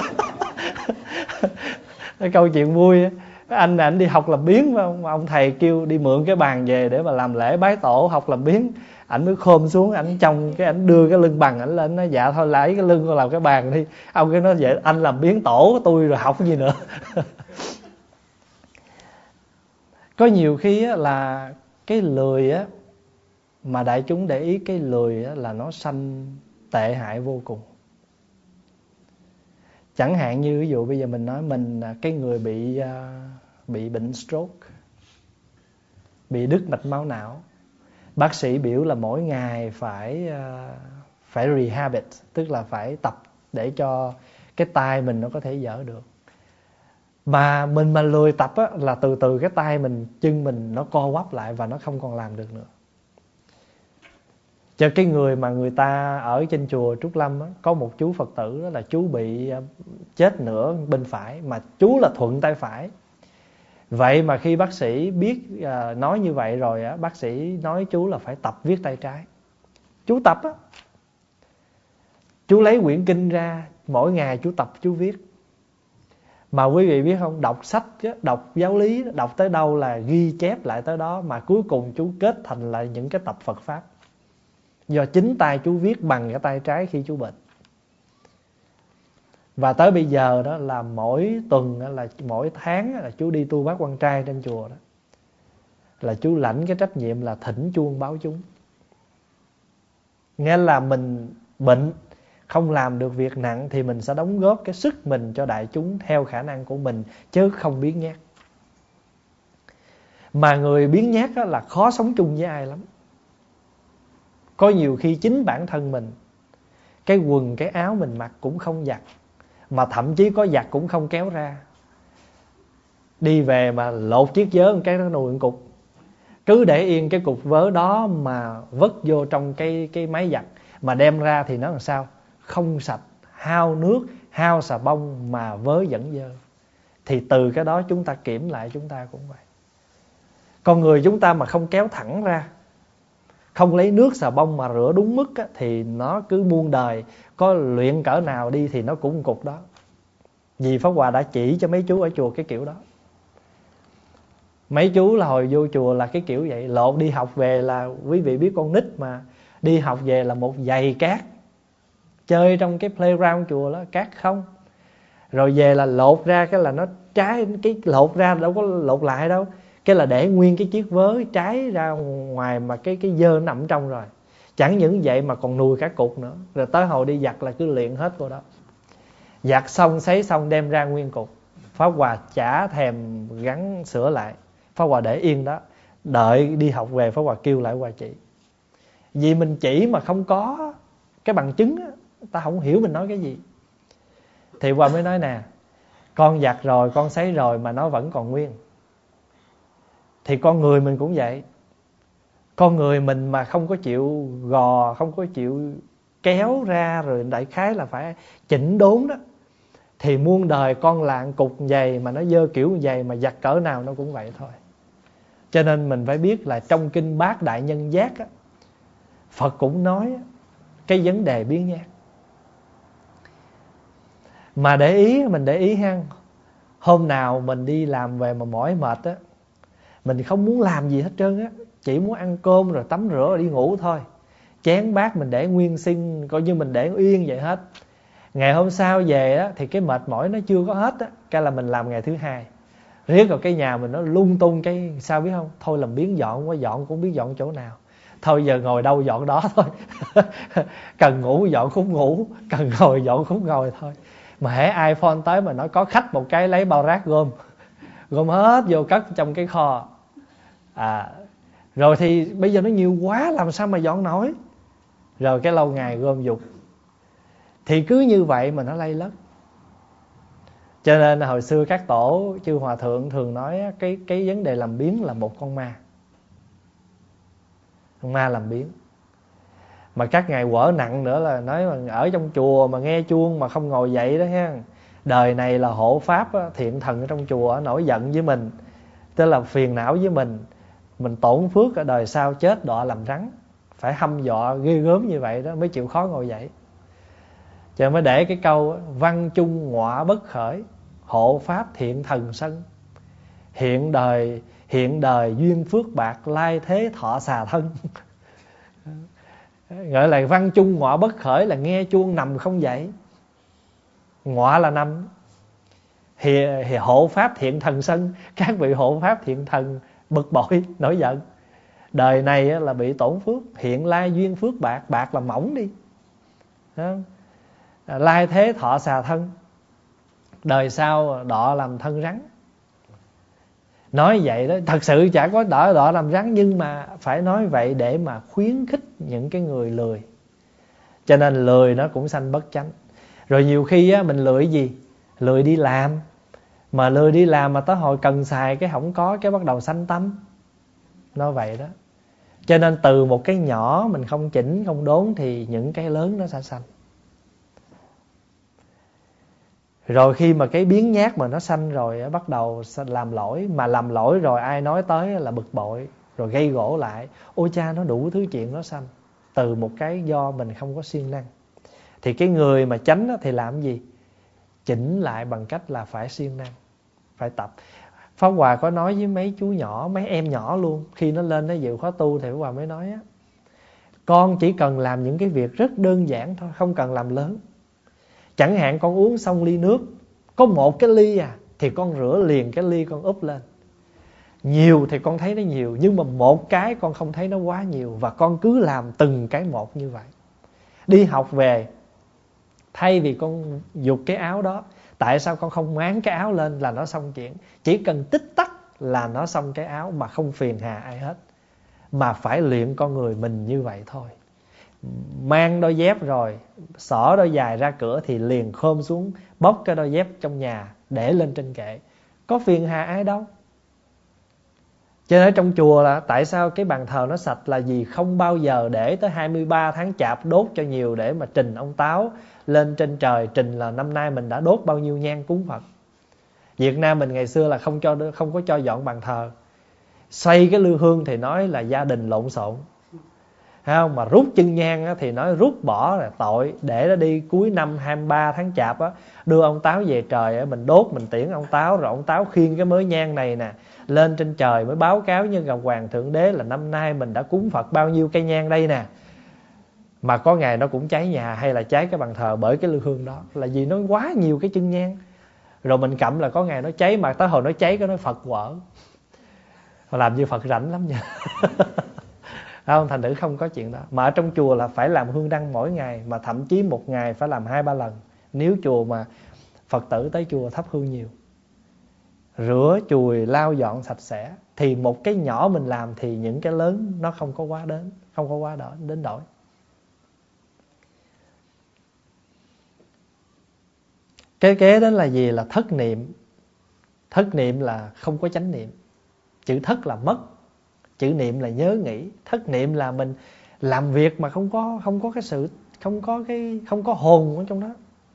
Cái câu chuyện vui á. Anh này anh đi học làm biếng mà ông thầy kêu đi mượn cái bàn về để mà làm lễ bái tổ học làm biếng. Ảnh mới khom xuống, ảnh trong cái ảnh đưa cái lưng bằng ảnh lên, nói dạ thôi lấy cái lưng con làm cái bàn đi. Ông cái nói vậy anh làm biếng tổ của tôi rồi học cái gì nữa. Có nhiều khi á, là cái lười á, mà đại chúng để ý cái lười á, là nó sanh tệ hại vô cùng. Chẳng hạn như ví dụ bây giờ mình nói mình cái người bị bệnh stroke, bị đứt mạch máu não, bác sĩ biểu là mỗi ngày phải rehabilit, tức là phải tập để cho cái tay mình nó có thể dở được. Mà mình mà lười tập á, là từ từ cái tay mình, chân mình nó co quắp lại và nó không còn làm được nữa. Cho cái người mà người ta ở trên chùa Trúc Lâm á, có một chú Phật tử đó là chú bị chết nửa bên phải, mà chú là thuận tay phải. Vậy mà khi bác sĩ biết nói như vậy rồi á, bác sĩ nói chú là phải tập viết tay trái. Chú tập á, chú lấy quyển kinh ra, mỗi ngày chú tập chú viết. Mà quý vị biết không, đọc sách, đọc giáo lý, đọc tới đâu là ghi chép lại tới đó, mà cuối cùng chú kết thành lại những cái tập Phật Pháp. Do chính tay chú viết bằng cái tay trái khi chú bệnh. Và tới bây giờ đó là mỗi tuần, là mỗi tháng là chú đi tu bát quan trai trên chùa đó, là chú lãnh cái trách nhiệm là thỉnh chuông báo chúng. Nghĩa là mình bệnh, không làm được việc nặng thì mình sẽ đóng góp cái sức mình cho đại chúng theo khả năng của mình, chứ không biếng nhác. Mà người biếng nhác á, là khó sống chung với ai lắm. Có nhiều khi chính bản thân mình, cái quần cái áo mình mặc cũng không giặt, mà thậm chí có giặt cũng không kéo ra. Đi về mà lột chiếc vớ một cái nó nùi một cục, cứ để yên cái cục vớ đó mà vứt vô trong cái máy giặt, mà đem ra thì nó làm sao? Không sạch, hao nước, hao xà bông mà vớ vẫn dơ. Thì từ cái đó chúng ta kiểm lại chúng ta cũng vậy. Con người chúng ta mà không kéo thẳng ra, không lấy nước xà bông mà rửa đúng mức á, thì nó cứ muôn đời có luyện cỡ nào đi thì nó cũng một cục đó. Vì Pháp Hòa đã chỉ cho mấy chú ở chùa cái kiểu đó. Mấy chú là hồi vô chùa là cái kiểu vậy. Lột đi học về là, quý vị biết con nít mà, đi học về là một giày cát, chơi trong cái playground chùa đó, cát không. Rồi về là lột ra cái là nó trái, cái lột ra đâu có lột lại đâu, cái là để nguyên cái chiếc vớ trái ra ngoài mà cái dơ nó nằm trong rồi. Chẳng những vậy mà còn nuôi cả cục nữa. Rồi tới hồi đi giặt là cứ luyện hết vô đó. Giặt xong sấy xong đem ra nguyên cục. Pháp Hòa chả thèm gắn sửa lại, Pháp Hòa để yên đó. Đợi đi học về Pháp Hòa kêu lại Hòa chỉ. Vì mình chỉ mà không có cái bằng chứng á, ta không hiểu mình nói cái gì. Thì Hòa mới nói nè, con giặt rồi, con sấy rồi mà nó vẫn còn nguyên. Thì con người mình cũng vậy. Con người mình mà không có chịu gò, không có chịu kéo ra, rồi đại khái là phải chỉnh đốn đó, thì muôn đời con lạng cục giày mà nó dơ kiểu giày mà giặt cỡ nào nó cũng vậy thôi. Cho nên mình phải biết là trong kinh Bát Đại Nhân Giác á, Phật cũng nói cái vấn đề biếng nhác. Mà để ý, mình để ý ha, hôm nào mình đi làm về mà mỏi mệt á, mình không muốn làm gì hết trơn á, chỉ muốn ăn cơm rồi tắm rửa rồi đi ngủ thôi. Chén bát mình để nguyên sinh, coi như mình để yên vậy hết. Ngày hôm sau về á, thì cái mệt mỏi nó chưa có hết á, cái là mình làm ngày thứ hai. Riết vào cái nhà mình nó lung tung, cái sao biết không? Thôi làm biếng dọn quá, dọn cũng biết dọn chỗ nào. Thôi giờ ngồi đâu dọn đó thôi. Cần ngủ dọn khúc ngủ, cần ngồi dọn khúc ngồi thôi. Mà hễ ai phone tới mà nói có khách một cái, lấy bao rác gom hết vô cất trong cái kho. Rồi thì bây giờ nó nhiều quá làm sao mà dọn nổi. Rồi cái lâu ngày gom dục. Thì cứ như vậy mà nó lây lất. Cho nên hồi xưa các tổ chư hòa thượng thường nói cái vấn đề làm biếng là một con ma. Con ma làm biếng. Mà các ngài quở nặng nữa là nói mà ở trong chùa mà nghe chuông mà không ngồi dậy đó ha, đời này là hộ pháp thiện thần ở trong chùa nổi giận với mình, tức là phiền não với mình tổn phước ở đời sau chết đọa làm rắn. Phải hăm dọa ghê gớm như vậy đó mới chịu khó ngồi dậy. Cho mới để cái câu văn chung ngọa bất khởi, hộ pháp thiện thần sân. Hiện đời duyên phước bạc, lai thế thọ xà thân. Gọi là văn chung ngọa bất khởi là nghe chuông nằm không dậy. Ngọa là nằm. Thì hộ pháp thiện thần sân, các vị hộ pháp thiện thần bực bội nổi giận. Đời này là bị tổn phước, hiện lai duyên phước bạc, bạc là mỏng đi, lai thế thọ xà thân, đời sau đọa làm thân rắn. Nói vậy đó, thật sự chả có đọa làm rắn, nhưng mà phải nói vậy để mà khuyến khích những cái người lười. Cho nên lười nó cũng sanh bất chánh. Rồi nhiều khi á, mình lười gì? Lười đi làm. Mà lười đi làm mà tới hồi cần xài cái không có, cái bắt đầu sanh tâm. Nói vậy đó. Cho nên từ một cái nhỏ mình không chỉnh, không đốn thì những cái lớn nó sẽ sanh. Rồi khi mà cái biếng nhác mà nó sanh rồi bắt đầu làm lỗi. Mà làm lỗi rồi ai nói tới là bực bội, rồi gây gổ lại. Ôi cha, nó đủ thứ chuyện nó sanh. Từ một cái do mình không có siêng năng. Thì cái người mà chánh thì làm gì? Chỉnh lại bằng cách là phải siêng năng, phải tập. Pháp Hòa có nói với mấy chú nhỏ, mấy em nhỏ luôn, khi nó lên nó dự khóa tu thì Pháp Hòa mới nói á, con chỉ cần làm những cái việc rất đơn giản thôi, không cần làm lớn. Chẳng hạn con uống xong ly nước, có một cái ly thì con rửa liền cái ly, con úp lên. Nhiều thì con thấy nó nhiều, nhưng mà một cái con không thấy nó quá nhiều. Và con cứ làm từng cái một như vậy. Đi học về, thay vì con giục cái áo đó, tại sao con không máng cái áo lên là nó xong chuyện. Chỉ cần tích tắc là nó xong cái áo mà không phiền hà ai hết. Mà phải luyện con người mình như vậy thôi. Mang đôi dép rồi, xỏ đôi giày ra cửa thì liền khom xuống, bóc cái đôi dép trong nhà để lên trên kệ. Có phiền hà ai đâu. Cho nên ở trong chùa là tại sao cái bàn thờ nó sạch là vì không bao giờ để tới 23 tháng Chạp đốt cho nhiều để mà trình ông Táo lên trên trời, trình là năm nay mình đã đốt bao nhiêu nhang cúng Phật. Việt Nam mình ngày xưa là không có cho dọn bàn thờ. Xoay cái lư hương thì nói là gia đình lộn xộn, thấy không? Mà rút chân nhang thì nói rút bỏ là tội, để nó đi cuối năm 23 tháng Chạp á, đưa ông Táo về trời, mình đốt, mình tiễn ông Táo, rồi ông Táo khiêng cái mớ nhang này nè lên trên trời mới báo cáo với Ngọc Hoàng Thượng Đế là năm nay mình đã cúng Phật bao nhiêu cây nhang đây nè. Mà có ngày nó cũng cháy nhà hay là cháy cái bàn thờ bởi cái lư hương đó, là vì nó quá nhiều cái chân nhang. Rồi mình cặm là có ngày nó cháy, mà tới hồi nó cháy cái nói Phật quở, làm như Phật rảnh lắm nha. Không, thành thử không có chuyện đó. Mà ở trong chùa là phải làm hương đăng mỗi ngày, mà thậm chí một ngày phải làm 2-3 lần. Nếu chùa mà Phật tử tới chùa thắp hương nhiều, rửa chùi lau dọn sạch sẽ, thì một cái nhỏ mình làm thì những cái lớn nó không có quá đến đổi. Cái kế đó là gì? Là thất niệm. Thất niệm là không có chánh niệm. Chữ thất là mất, chữ niệm là nhớ nghĩ. Thất niệm là mình làm việc mà không có cái sự, không có hồn ở trong đó.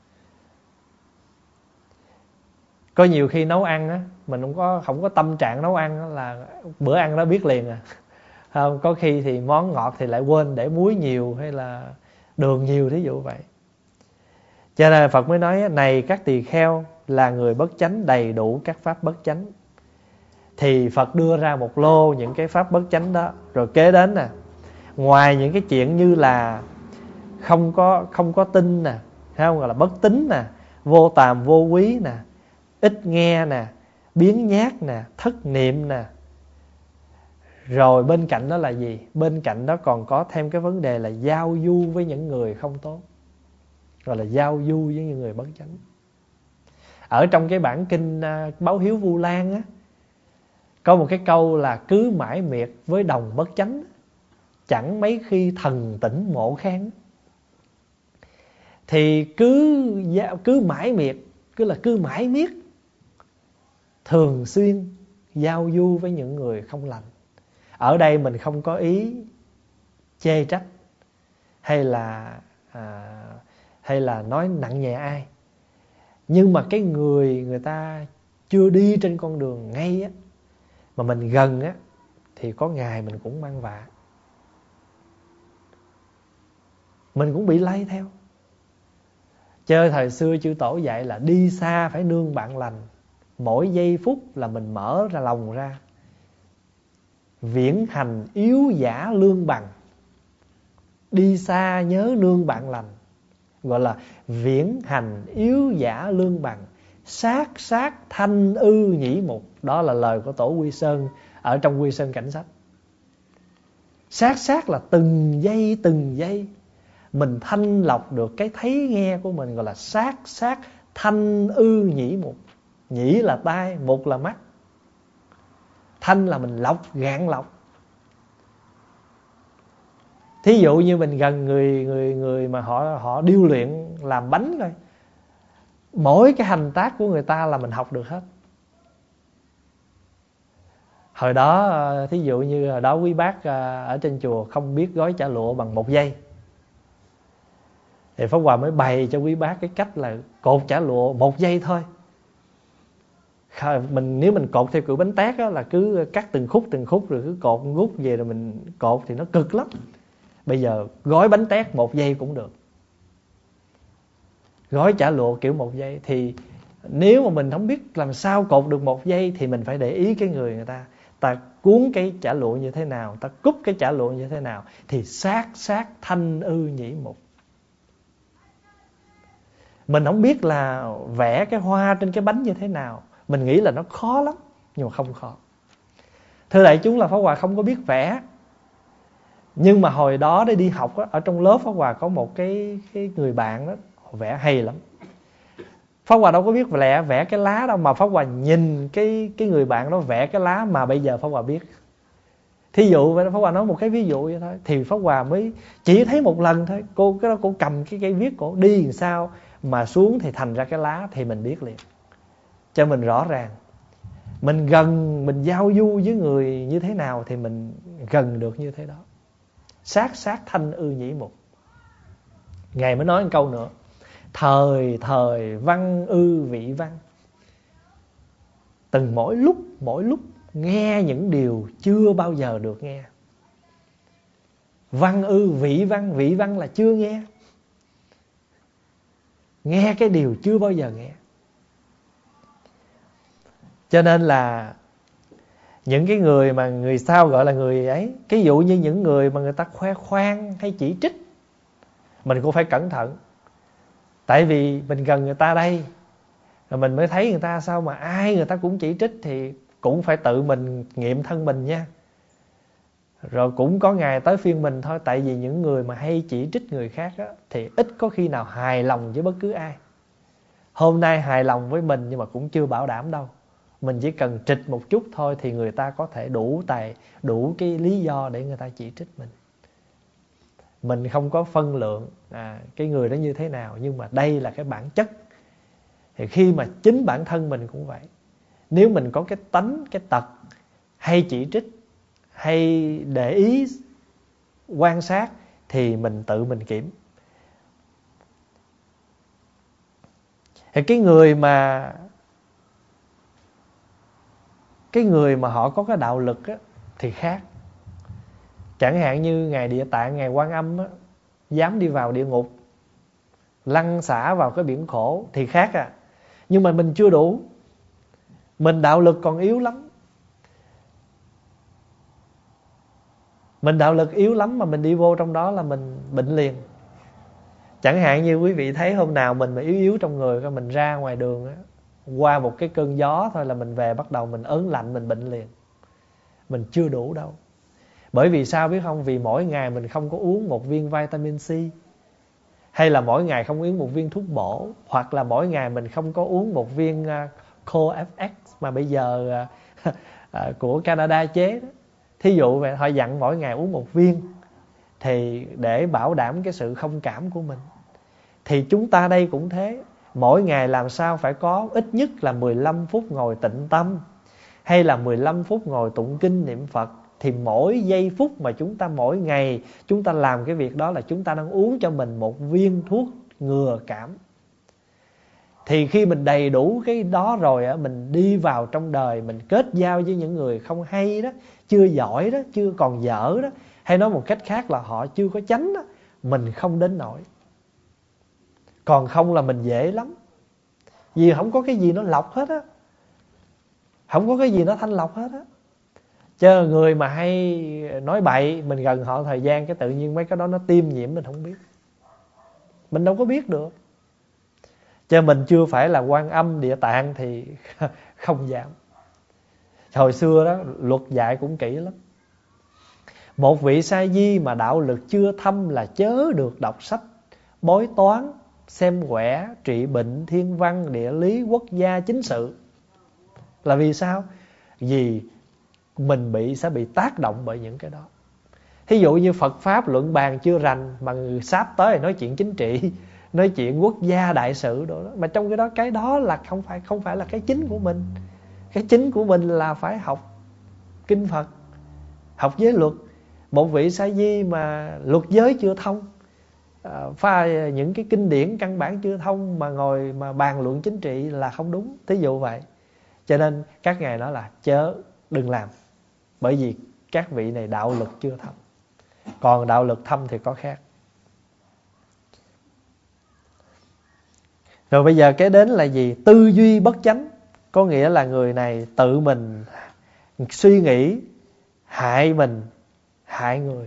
Có nhiều khi nấu ăn á, mình không có tâm trạng nấu ăn á, là bữa ăn đó biết liền à. Không, có khi thì món ngọt thì lại quên để muối nhiều hay là đường nhiều, thí dụ vậy. Cho nên Phật mới nói này các tỳ kheo, là người bất chánh đầy đủ các pháp bất chánh. Thì Phật đưa ra một lô những cái pháp bất chánh đó. Rồi kế đến nè, ngoài những cái chuyện như là không có tin nè, thấy không, gọi là bất tín nè, vô tàm vô quý nè, ít nghe nè, biếng nhác nè, thất niệm nè. Rồi bên cạnh đó là gì? Bên cạnh đó còn có thêm cái vấn đề là giao du với những người không tốt, gọi là giao du với những người bất chánh. Ở trong cái bản kinh Báo Hiếu Vu Lan á, có một cái câu là cứ mãi miệt với đồng bất chánh, chẳng mấy khi thần tỉnh mộ khang. Thì cứ mãi miệt, cứ mãi miết, thường xuyên giao du với những người không lành. Ở đây mình không có ý chê trách hay là nói nặng nhẹ ai. Nhưng mà cái người ta chưa đi trên con đường ngay á, mà mình gần á, thì có ngày mình cũng mang vạ, mình cũng bị lây theo. Chơi thời xưa chư tổ dạy là đi xa phải nương bạn lành. Mỗi giây phút là mình mở ra lòng ra, viễn hành yếu giả lương bằng. Đi xa nhớ nương bạn lành, gọi là viễn hành yếu giả lương bằng, sát thanh ư nhĩ mục. Đó là lời của Tổ Quy Sơn ở trong Quy Sơn Cảnh Sách. Sát là từng giây mình thanh lọc được cái thấy nghe của mình, gọi là sát thanh ư nhĩ mục. Nhĩ là tai, mục là mắt. Thanh là mình lọc, gạn lọc. Thí dụ như mình gần người mà họ điêu luyện làm bánh coi, mỗi cái hành tác của người ta là mình học được hết. Hồi đó thí dụ như hồi đó quý bác ở trên chùa không biết gói chả lụa bằng 1 giây, thì Pháp Hòa mới bày cho quý bác cái cách là cột chả lụa 1 giây thôi. Nếu mình cột theo kiểu bánh tét á, là cứ cắt từng khúc rồi cứ cột ngút về rồi mình cột thì nó cực lắm. Bây giờ gói bánh tét 1 giây cũng được, gói chả lụa kiểu 1 giây. Thì nếu mà mình không biết làm sao cột được 1 giây thì mình phải để ý cái người ta. Ta cuốn cái chả lụa như thế nào, ta cúp cái chả lụa như thế nào, thì sát thanh ư nhĩ mục. Mình không biết là vẽ cái hoa trên cái bánh như thế nào, mình nghĩ là nó khó lắm, nhưng mà không khó. Thưa đại chúng, là Pháp Hòa không có biết vẽ. Nhưng mà hồi đó để đi học á, ở trong lớp Pháp Hòa có một cái người bạn đó, họ vẽ hay lắm. Pháp Hòa đâu có biết vẽ cái lá đâu, mà Pháp Hòa nhìn cái người bạn đó vẽ cái lá mà bây giờ Pháp Hòa biết. Thí dụ vậy, Pháp Hòa nói một cái ví dụ vậy thôi, thì Pháp Hòa mới chỉ thấy một lần thôi. Cái đó cô cầm cái cây viết, cổ đi làm sao mà xuống thì thành ra cái lá, thì mình biết liền. Cho mình rõ ràng, mình gần, mình giao du với người như thế nào thì mình gần được như thế đó. Sát thanh ư nhĩ mục. Ngài mới nói một câu nữa: thời văn ư vị văn. Từng mỗi lúc nghe những điều chưa bao giờ được nghe. Văn ư vị văn là chưa nghe. Nghe cái điều chưa bao giờ nghe. Cho nên là những cái người mà người sao gọi là người ấy, cái dụ như những người mà người ta khoe khoang hay chỉ trích, mình cũng phải cẩn thận. Tại vì mình gần người ta đây, rồi mình mới thấy người ta sao mà ai người ta cũng chỉ trích, thì cũng phải tự mình nghiệm thân mình nha. Rồi cũng có ngày tới phiên mình thôi. Tại vì những người mà hay chỉ trích người khác á, thì ít có khi nào hài lòng với bất cứ ai. Hôm nay hài lòng với mình nhưng mà cũng chưa bảo đảm đâu. Mình chỉ cần trịch một chút thôi thì người ta có thể đủ cái lý do để người ta chỉ trích mình. Mình không có phân lượng cái người đó như thế nào, nhưng mà đây là cái bản chất. Thì khi mà chính bản thân mình cũng vậy, nếu mình có cái tánh, cái tật hay chỉ trích, hay để ý quan sát, thì mình tự mình kiểm. Thì cái người mà họ có cái đạo lực á, thì khác. Chẳng hạn như Ngài Địa Tạng, Ngài Quan Âm á, dám đi vào địa ngục, lăn xả vào cái biển khổ thì khác à. Nhưng mà mình chưa đủ, mình đạo lực còn yếu lắm. Mình đạo lực yếu lắm mà mình đi vô trong đó là mình bệnh liền. Chẳng hạn như quý vị thấy hôm nào mình mà yếu trong người, mình ra ngoài đường á, qua một cái cơn gió thôi là mình về bắt đầu mình ớn lạnh, mình bệnh liền. Mình chưa đủ đâu. Bởi vì sao biết không? Vì mỗi ngày mình không có uống một viên vitamin C, hay là mỗi ngày không uống một viên thuốc bổ, hoặc là mỗi ngày mình không có uống một viên CoFX mà bây giờ của Canada chế đó. Thí dụ vậy, họ dặn mỗi ngày uống một viên thì để bảo đảm cái sự không cảm của mình. Thì chúng ta đây cũng thế, mỗi ngày làm sao phải có ít nhất là 15 phút ngồi tịnh tâm, hay là 15 phút ngồi tụng kinh niệm Phật. Thì mỗi giây phút mà chúng ta mỗi ngày chúng ta làm cái việc đó là chúng ta đang uống cho mình một viên thuốc ngừa cảm. Thì khi mình đầy đủ cái đó rồi á, mình đi vào trong đời, mình kết giao với những người không hay đó, chưa giỏi đó, chưa còn dở đó, hay nói một cách khác là họ chưa có chánh đó, mình không đến nổi. Còn không là mình dễ lắm. Vì không có cái gì nó lọc hết á, không có cái gì nó thanh lọc hết á. Chứ người mà hay nói bậy, mình gần họ thời gian cái tự nhiên mấy cái đó nó tiêm nhiễm, mình không biết. Mình đâu có biết được. Chứ mình chưa phải là Quan Âm Địa Tạng thì không dám. Hồi xưa đó luật dạy cũng kỹ lắm. Một vị sa di mà đạo lực chưa thâm là chớ được đọc sách bói toán, xem quẻ, trị bệnh, thiên văn, địa lý, quốc gia, chính sự. Là vì sao? Vì mình sẽ bị tác động bởi những cái đó. Thí dụ như Phật Pháp luận bàn chưa rành, mà người sáp tới nói chuyện chính trị, nói chuyện quốc gia đại sự đó. Mà trong cái đó là không phải là cái chính của mình. Cái chính của mình là phải học kinh Phật, học giới luật. Một vị sa di mà luật giới chưa thông, pha những cái kinh điển căn bản chưa thông, mà ngồi mà bàn luận chính trị là không đúng. Thí dụ vậy. Cho nên các ngài nói là chớ, đừng làm. Bởi vì các vị này đạo lực chưa thâm. Còn đạo lực thâm thì có khác. Rồi bây giờ cái đến là gì? Tư duy bất chánh. Có nghĩa là người này tự mình suy nghĩ hại mình, hại người.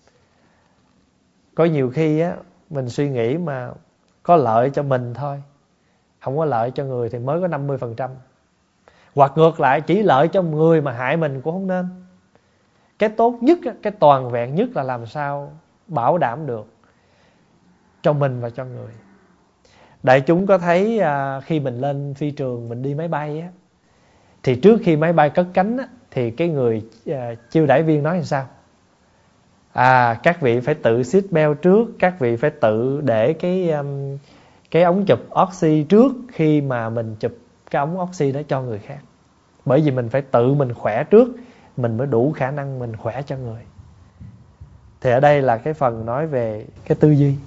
Có nhiều khi á, mình suy nghĩ mà có lợi cho mình thôi, không có lợi cho người thì mới có 50%. Hoặc ngược lại, chỉ lợi cho người mà hại mình cũng không nên. Cái tốt nhất, cái toàn vẹn nhất là làm sao bảo đảm được cho mình và cho người. Đại chúng có thấy khi mình lên phi trường, mình đi máy bay á, thì trước khi máy bay cất cánh á, thì cái người chiêu đãi viên nói làm sao? Các vị phải tự seat belt trước, các vị phải tự để cái ống chụp oxy trước khi mà mình chụp cái ống oxy đó cho người khác. Bởi vì mình phải tự mình khỏe trước, mình mới đủ khả năng mình khỏe cho người. Thì ở đây là cái phần nói về cái tư duy.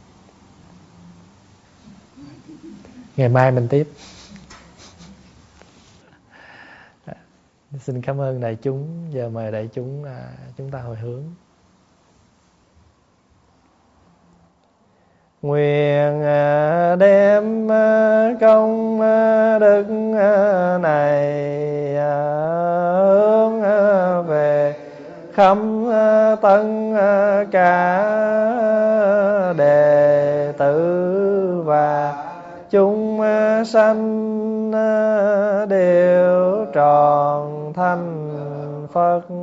Ngày mai mình tiếp. Xin cảm ơn đại chúng. Giờ mời đại chúng chúng ta hồi hướng. Nguyện đem công đức này hướng về khắp tất cả đệ tử và chúng sanh đều tròn thành Phật